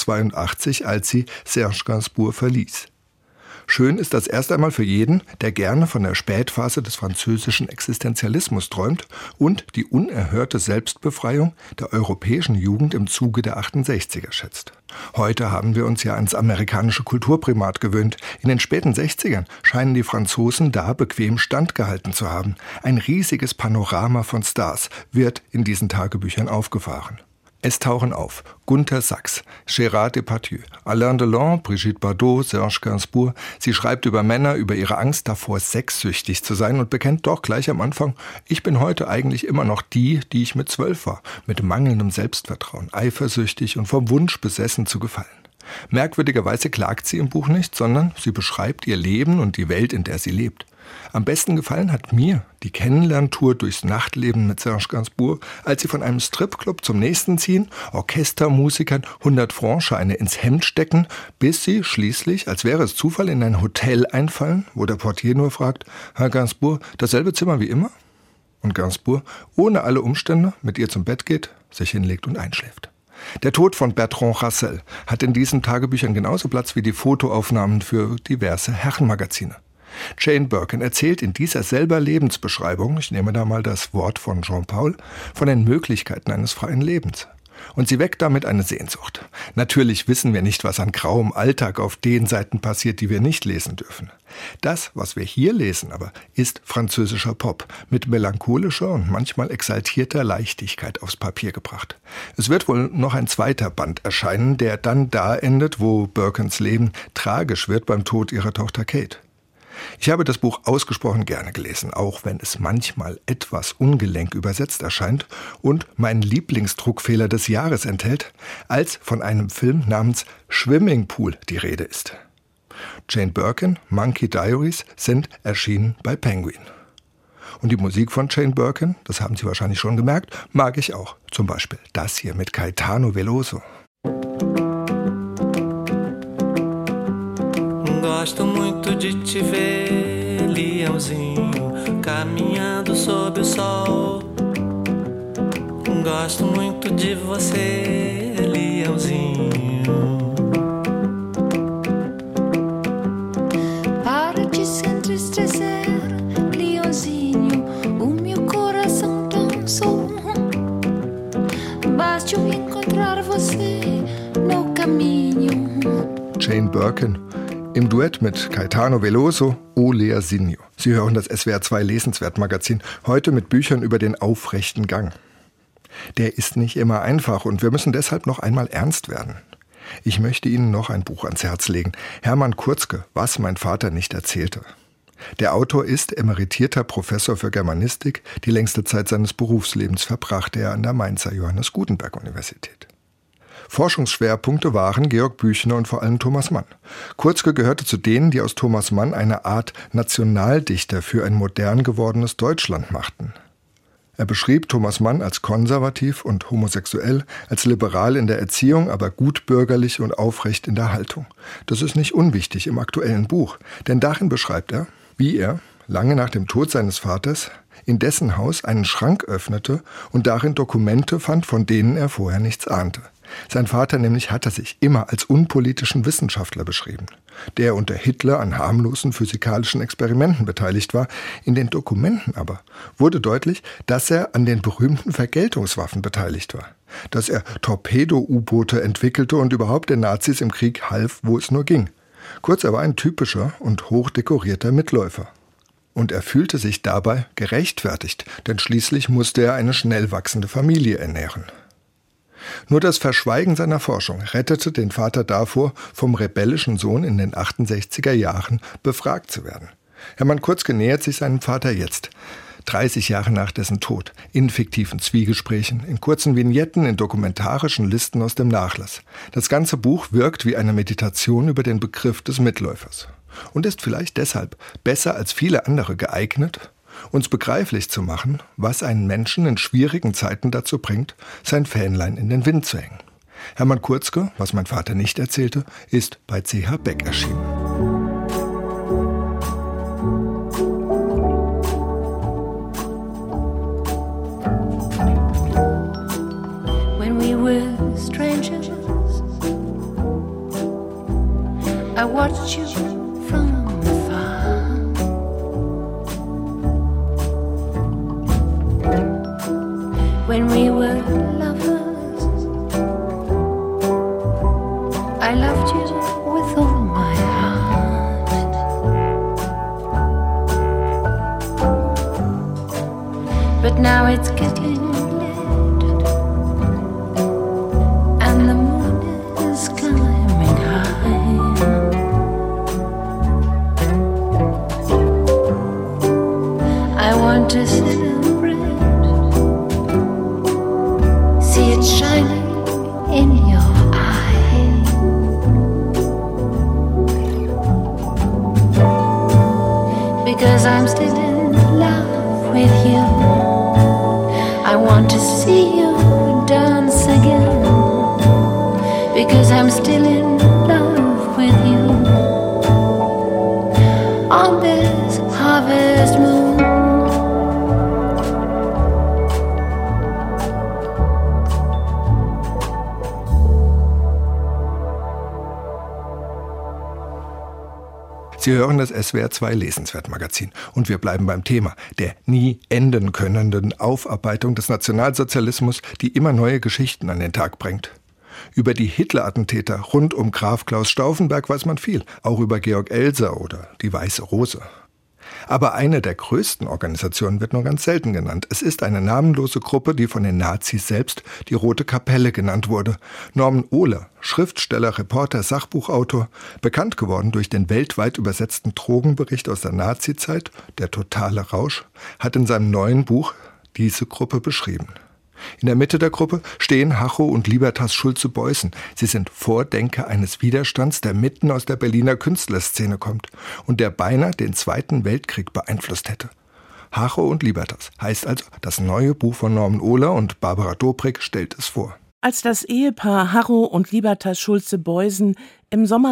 1982, als sie Serge Gainsbourg verließ. Schön ist das erst einmal für jeden, der gerne von der Spätphase des französischen Existenzialismus träumt und die unerhörte Selbstbefreiung der europäischen Jugend im Zuge der 68er schätzt. Heute haben wir uns ja ans amerikanische Kulturprimat gewöhnt. In den späten 60ern scheinen die Franzosen da bequem standgehalten zu haben. Ein riesiges Panorama von Stars wird in diesen Tagebüchern aufgefahren. Es tauchen auf Gunther Sachs, Gérard Depardieu, Alain Delon, Brigitte Bardot, Serge Gainsbourg. Sie schreibt über Männer, über ihre Angst davor, sexsüchtig zu sein und bekennt doch gleich am Anfang, ich bin heute eigentlich immer noch die ich mit 12 war, mit mangelndem Selbstvertrauen, eifersüchtig und vom Wunsch besessen zu gefallen. Merkwürdigerweise klagt sie im Buch nicht, sondern sie beschreibt ihr Leben und die Welt, in der sie lebt. Am besten gefallen hat mir die Kennenlerntour durchs Nachtleben mit Serge Gainsbourg, als sie von einem Stripclub zum nächsten ziehen, Orchestermusikern 100-Franc-Scheine ins Hemd stecken, bis sie schließlich, als wäre es Zufall, in ein Hotel einfallen, wo der Portier nur fragt, Herr Gainsbourg, dasselbe Zimmer wie immer? Und Gainsbourg, ohne alle Umstände, mit ihr zum Bett geht, sich hinlegt und einschläft. Der Tod von Bertrand Russell hat in diesen Tagebüchern genauso Platz wie die Fotoaufnahmen für diverse Herrenmagazine. Jane Birkin erzählt in dieser selber Lebensbeschreibung, ich nehme da mal das Wort von Jean-Paul, von den Möglichkeiten eines freien Lebens. Und sie weckt damit eine Sehnsucht. Natürlich wissen wir nicht, was an grauem Alltag auf den Seiten passiert, die wir nicht lesen dürfen. Das, was wir hier lesen, aber ist französischer Pop, mit melancholischer und manchmal exaltierter Leichtigkeit aufs Papier gebracht. Es wird wohl noch ein zweiter Band erscheinen, der dann da endet, wo Birkins Leben tragisch wird beim Tod ihrer Tochter Kate. Ich habe das Buch ausgesprochen gerne gelesen, auch wenn es manchmal etwas ungelenk übersetzt erscheint und meinen Lieblingsdruckfehler des Jahres enthält, als von einem Film namens Swimming Pool die Rede ist. Jane Birkin, Monkey Diaries sind erschienen bei Penguin. Und die Musik von Jane Birkin, das haben Sie wahrscheinlich schon gemerkt, mag ich auch. Zum Beispiel das hier mit Caetano Veloso. Gosto muito de te ver, leãozinho, caminhando sob o sol. Gosto muito de você, leãozinho. Para de se entristecer, leãozinho, o meu coração dançou. Basta eu encontrar você no caminho. Jane Birkin im Duett mit Caetano Veloso, O Leãozinho. Sie hören das SWR 2 Lesenswert-Magazin, heute mit Büchern über den aufrechten Gang. Der ist nicht immer einfach und wir müssen deshalb noch einmal ernst werden. Ich möchte Ihnen noch ein Buch ans Herz legen. Hermann Kurzke, Was mein Vater nicht erzählte. Der Autor ist emeritierter Professor für Germanistik. Die längste Zeit seines Berufslebens verbrachte er an der Mainzer Johannes Gutenberg Universität. Forschungsschwerpunkte waren Georg Büchner und vor allem Thomas Mann. Kurzke gehörte zu denen, die aus Thomas Mann eine Art Nationaldichter für ein modern gewordenes Deutschland machten. Er beschrieb Thomas Mann als konservativ und homosexuell, als liberal in der Erziehung, aber gutbürgerlich und aufrecht in der Haltung. Das ist nicht unwichtig im aktuellen Buch, denn darin beschreibt er, wie er, lange nach dem Tod seines Vaters, in dessen Haus einen Schrank öffnete und darin Dokumente fand, von denen er vorher nichts ahnte. Sein Vater nämlich hatte sich immer als unpolitischen Wissenschaftler beschrieben, der unter Hitler an harmlosen physikalischen Experimenten beteiligt war. In den Dokumenten aber wurde deutlich, dass er an den berühmten Vergeltungswaffen beteiligt war, dass er Torpedo-U-Boote entwickelte und überhaupt den Nazis im Krieg half, wo es nur ging. Kurz, er war ein typischer und hochdekorierter Mitläufer. Und er fühlte sich dabei gerechtfertigt, denn schließlich musste er eine schnell wachsende Familie ernähren. Nur das Verschweigen seiner Forschung rettete den Vater davor, vom rebellischen Sohn in den 68er Jahren befragt zu werden. Hermann Kurzke nähert sich seinem Vater jetzt, 30 Jahre nach dessen Tod, in fiktiven Zwiegesprächen, in kurzen Vignetten, in dokumentarischen Listen aus dem Nachlass. Das ganze Buch wirkt wie eine Meditation über den Begriff des Mitläufers und ist vielleicht deshalb besser als viele andere geeignet, uns begreiflich zu machen, was einen Menschen in schwierigen Zeiten dazu bringt, sein Fähnlein in den Wind zu hängen. Hermann Kurzke, Was mein Vater nicht erzählte, ist bei C.H. Beck erschienen. When we were strangers, I watched you from afar. When we were lovers, I loved you with all my heart. But now it's getting late, and the moon is climbing high. I want to celebrate, see it shining in your eye. Because I'm still in love with you. I want to see you dance again. Because I'm still in love with you. On this harvest moon. Sie hören das SWR 2 Lesenswert-Magazin und wir bleiben beim Thema der nie enden könnenden Aufarbeitung des Nationalsozialismus, die immer neue Geschichten an den Tag bringt. Über die Hitler-Attentäter rund um Graf Klaus Stauffenberg weiß man viel, auch über Georg Elser oder die Weiße Rose. Aber eine der größten Organisationen wird nur ganz selten genannt. Es ist eine namenlose Gruppe, die von den Nazis selbst die Rote Kapelle genannt wurde. Norman Ohler, Schriftsteller, Reporter, Sachbuchautor, bekannt geworden durch den weltweit übersetzten Drogenbericht aus der Nazizeit, Der totale Rausch, hat in seinem neuen Buch diese Gruppe beschrieben. In der Mitte der Gruppe stehen Hacho und Libertas Schulze-Beußen. Sie sind Vordenker eines Widerstands, der mitten aus der Berliner Künstlerszene kommt und der beinahe den Zweiten Weltkrieg beeinflusst hätte. Harro und Libertas heißt also das neue Buch von Norman Ohler und Barbara Dobrik stellt es vor. Als das Ehepaar Harro und Libertas Schulze-Beusen im Sommer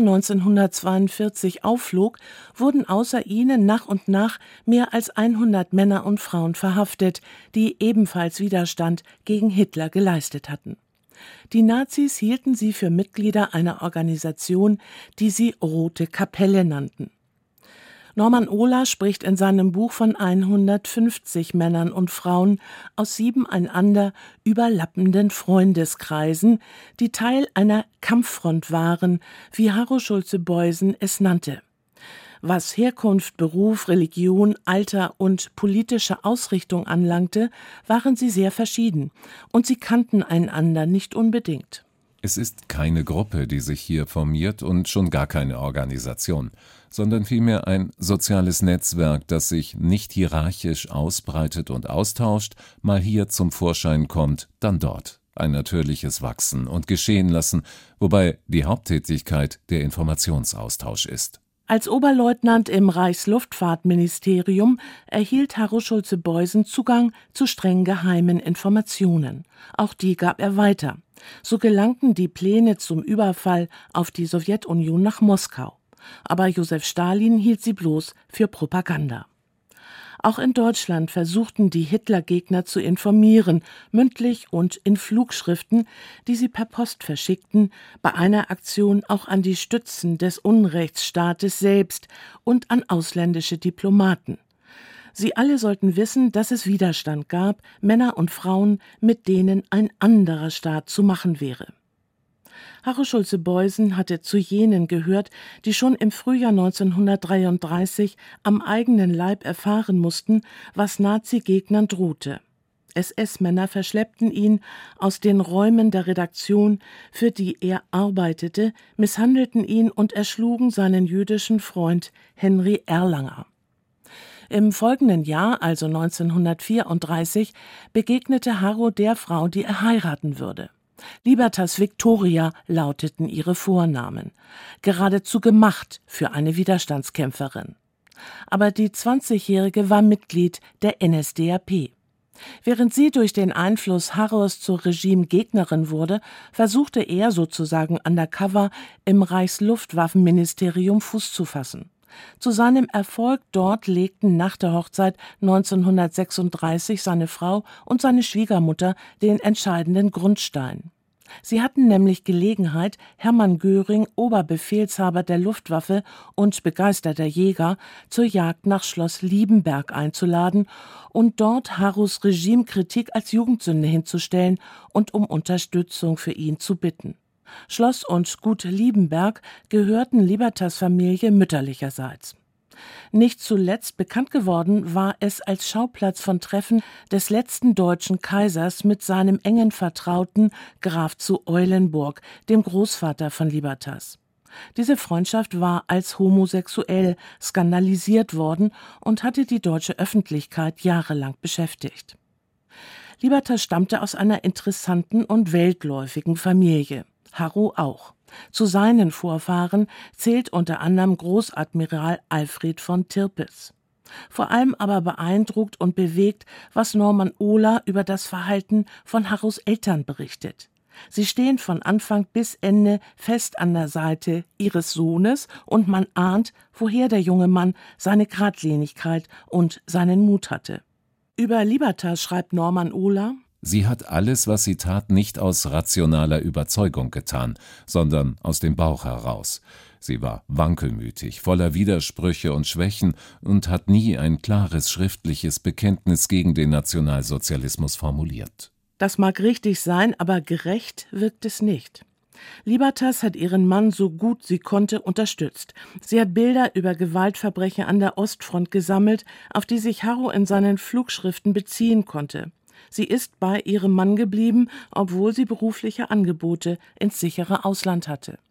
1942 aufflog, wurden außer ihnen nach und nach mehr als 100 Männer und Frauen verhaftet, die ebenfalls Widerstand gegen Hitler geleistet hatten. Die Nazis hielten sie für Mitglieder einer Organisation, die sie Rote Kapelle nannten. Norman Ohler spricht in seinem Buch von 150 Männern und Frauen aus 7 einander überlappenden Freundeskreisen, die Teil einer Kampffront waren, wie Harro Schulze-Beusen es nannte. Was Herkunft, Beruf, Religion, Alter und politische Ausrichtung anlangte, waren sie sehr verschieden, und sie kannten einander nicht unbedingt. Es ist keine Gruppe, die sich hier formiert und schon gar keine Organisation, sondern vielmehr ein soziales Netzwerk, das sich nicht hierarchisch ausbreitet und austauscht, mal hier zum Vorschein kommt, dann dort. Ein natürliches Wachsen und Geschehen lassen, wobei die Haupttätigkeit der Informationsaustausch ist. Als Oberleutnant im Reichsluftfahrtministerium erhielt Harro Schulze-Beusen Zugang zu streng geheimen Informationen. Auch die gab er weiter. So gelangten die Pläne zum Überfall auf die Sowjetunion nach Moskau. Aber Josef Stalin hielt sie bloß für Propaganda. Auch in Deutschland versuchten die Hitlergegner zu informieren, mündlich und in Flugschriften, die sie per Post verschickten, bei einer Aktion auch an die Stützen des Unrechtsstaates selbst und an ausländische Diplomaten. Sie alle sollten wissen, dass es Widerstand gab, Männer und Frauen, mit denen ein anderer Staat zu machen wäre. Harro Schulze-Beusen hatte zu jenen gehört, die schon im Frühjahr 1933 am eigenen Leib erfahren mussten, was Nazi-Gegnern drohte. SS-Männer verschleppten ihn aus den Räumen der Redaktion, für die er arbeitete, misshandelten ihn und erschlugen seinen jüdischen Freund Henry Erlanger. Im folgenden Jahr, also 1934, begegnete Harro der Frau, die er heiraten würde. Libertas Victoria lauteten ihre Vornamen. Geradezu gemacht für eine Widerstandskämpferin. Aber die 20-Jährige war Mitglied der NSDAP. Während sie durch den Einfluss Harros zur Regimegegnerin wurde, versuchte er sozusagen undercover im Reichsluftwaffenministerium Fuß zu fassen. Zu seinem Erfolg dort legten nach der Hochzeit 1936 seine Frau und seine Schwiegermutter den entscheidenden Grundstein. Sie hatten nämlich Gelegenheit, Hermann Göring, Oberbefehlshaber der Luftwaffe und begeisterter Jäger, zur Jagd nach Schloss Liebenberg einzuladen und dort Harros Regimekritik als Jugendsünde hinzustellen und um Unterstützung für ihn zu bitten. Schloss und Gut Liebenberg gehörten Libertas Familie mütterlicherseits. Nicht zuletzt bekannt geworden war es als Schauplatz von Treffen des letzten deutschen Kaisers mit seinem engen Vertrauten Graf zu Eulenburg, dem Großvater von Libertas. Diese Freundschaft war als homosexuell skandalisiert worden und hatte die deutsche Öffentlichkeit jahrelang beschäftigt. Libertas stammte aus einer interessanten und weltläufigen Familie. Harro auch. Zu seinen Vorfahren zählt unter anderem Großadmiral Alfred von Tirpitz. Vor allem aber beeindruckt und bewegt, was Norman Ohler über das Verhalten von Harros Eltern berichtet. Sie stehen von Anfang bis Ende fest an der Seite ihres Sohnes und man ahnt, woher der junge Mann seine Geradlinigkeit und seinen Mut hatte. Über Libertas schreibt Norman Ohler: Sie hat alles, was sie tat, nicht aus rationaler Überzeugung getan, sondern aus dem Bauch heraus. Sie war wankelmütig, voller Widersprüche und Schwächen und hat nie ein klares schriftliches Bekenntnis gegen den Nationalsozialismus formuliert. Das mag richtig sein, aber gerecht wirkt es nicht. Libertas hat ihren Mann so gut sie konnte unterstützt. Sie hat Bilder über Gewaltverbrechen an der Ostfront gesammelt, auf die sich Harro in seinen Flugschriften beziehen konnte. Sie ist bei ihrem Mann geblieben, obwohl sie berufliche Angebote ins sichere Ausland hatte.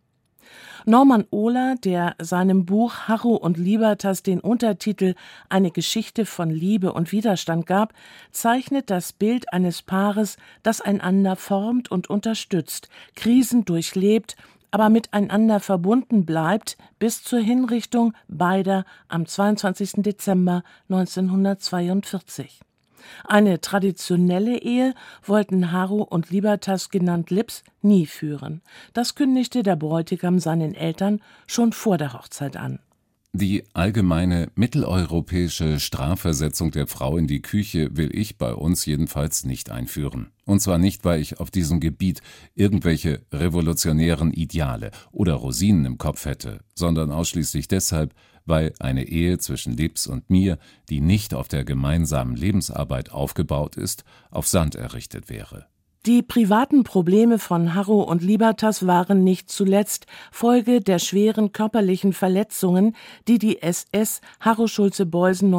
Norman Ohler, der seinem Buch Harro und Libertas den Untertitel »Eine Geschichte von Liebe und Widerstand« gab, zeichnet das Bild eines Paares, das einander formt und unterstützt, Krisen durchlebt, aber miteinander verbunden bleibt bis zur Hinrichtung beider am 22. Dezember 1942. Eine traditionelle Ehe wollten Harro und Libertas, genannt Lips, nie führen. Das kündigte der Bräutigam seinen Eltern schon vor der Hochzeit an. Die allgemeine mitteleuropäische Strafversetzung der Frau in die Küche will ich bei uns jedenfalls nicht einführen. Und zwar nicht, weil ich auf diesem Gebiet irgendwelche revolutionären Ideale oder Rosinen im Kopf hätte, sondern ausschließlich deshalb, weil eine Ehe zwischen Lips und mir, die nicht auf der gemeinsamen Lebensarbeit aufgebaut ist, auf Sand errichtet wäre. Die privaten Probleme von Harro und Libertas waren nicht zuletzt Folge der schweren körperlichen Verletzungen, die die SS Harro Schulze-Beusen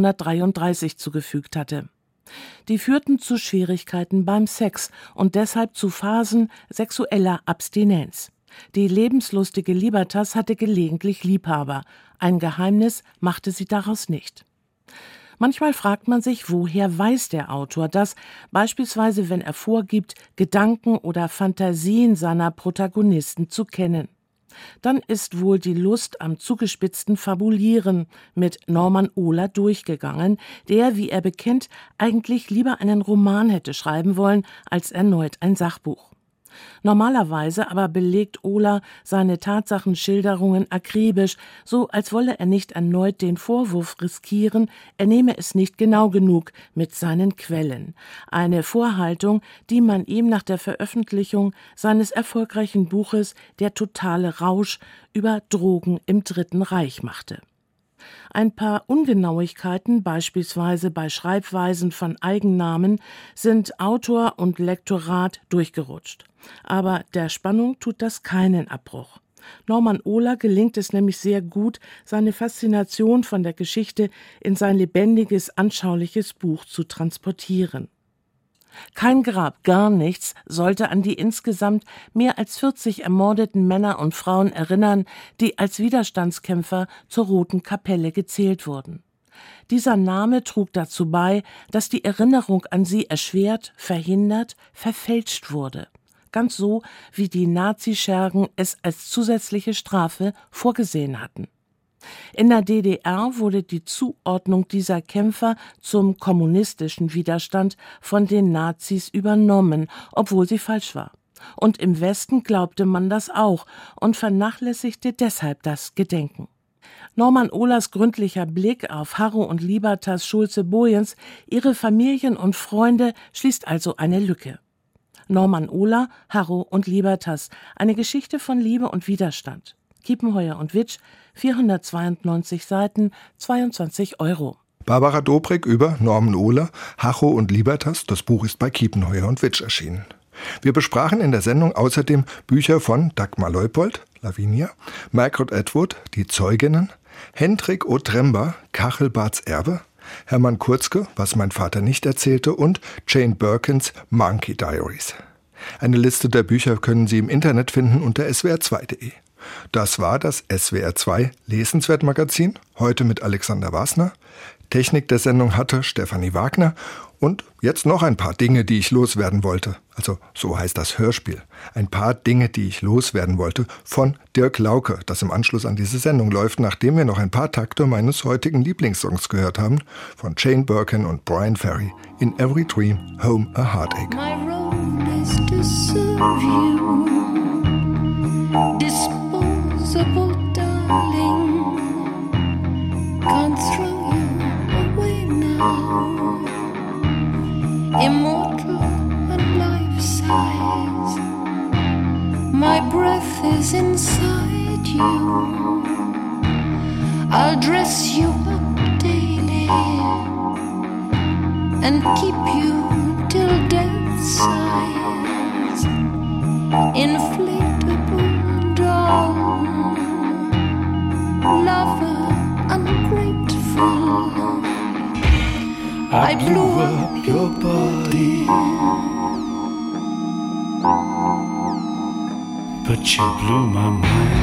1933 zugefügt hatte. Die führten zu Schwierigkeiten beim Sex und deshalb zu Phasen sexueller Abstinenz. Die lebenslustige Libertas hatte gelegentlich Liebhaber. Ein Geheimnis machte sie daraus nicht. Manchmal fragt man sich, woher weiß der Autor das, beispielsweise wenn er vorgibt, Gedanken oder Fantasien seiner Protagonisten zu kennen. Dann ist wohl die Lust am zugespitzten Fabulieren mit Norman Ohler durchgegangen, der, wie er bekennt, eigentlich lieber einen Roman hätte schreiben wollen, als erneut ein Sachbuch. Normalerweise aber belegt Ohler seine Tatsachenschilderungen akribisch, so als wolle er nicht erneut den Vorwurf riskieren, er nehme es nicht genau genug mit seinen Quellen. Eine Vorhaltung, die man ihm nach der Veröffentlichung seines erfolgreichen Buches »Der totale Rausch« über Drogen im Dritten Reich machte. Ein paar Ungenauigkeiten, beispielsweise bei Schreibweisen von Eigennamen, sind Autor und Lektorat durchgerutscht. Aber der Spannung tut das keinen Abbruch. Norman Ohler gelingt es nämlich sehr gut, seine Faszination von der Geschichte in sein lebendiges, anschauliches Buch zu transportieren. Kein Grab, gar nichts sollte an die insgesamt mehr als 40 ermordeten Männer und Frauen erinnern, die als Widerstandskämpfer zur Roten Kapelle gezählt wurden. Dieser Name trug dazu bei, dass die Erinnerung an sie erschwert, verhindert, verfälscht wurde. Ganz so, wie die Nazischergen es als zusätzliche Strafe vorgesehen hatten. In der DDR wurde die Zuordnung dieser Kämpfer zum kommunistischen Widerstand von den Nazis übernommen, obwohl sie falsch war. Und im Westen glaubte man das auch und vernachlässigte deshalb das Gedenken. Norman Ohlers gründlicher Blick auf Harro und Libertas Schulze-Bojens, ihre Familien und Freunde, schließt also eine Lücke. Norman Ohler, Harro und Libertas, eine Geschichte von Liebe und Widerstand. Kiepenheuer und Witsch, 492 Seiten, 22 €. Barbara Dobrik über Norman Ohler, Harro und Libertas. Das Buch ist bei Kiepenheuer und Witsch erschienen. Wir besprachen in der Sendung außerdem Bücher von Dagmar Leupold, Lavinia, Margaret Atwood, Die Zeuginnen, Hendrik Otremba, Kachelbarts Erbe, Hermann Kurzke, Was mein Vater nicht erzählte und Jane Birkins Monkey Diaries. Eine Liste der Bücher können Sie im Internet finden unter swr2.de. Das war das SWR2 Lesenswert-Magazin, heute mit Alexander Wasner. Technik der Sendung hatte Stefanie Wagner. Und jetzt noch ein paar Dinge, die ich loswerden wollte. Also so heißt das Hörspiel. Ein paar Dinge, die ich loswerden wollte von Dirk Lauke, das im Anschluss an diese Sendung läuft, nachdem wir noch ein paar Takte meines heutigen Lieblingssongs gehört haben, von Jane Birkin und Brian Ferry, In Every Dream, Home a Heartache. My role is to serve you, disposable darling, can't throw you away now. Immortal and life-size, my breath is inside you. I'll dress you up daily and keep you till death sighs. Inflatable doll, lover ungrateful, I blew up your body, but you blew my mind.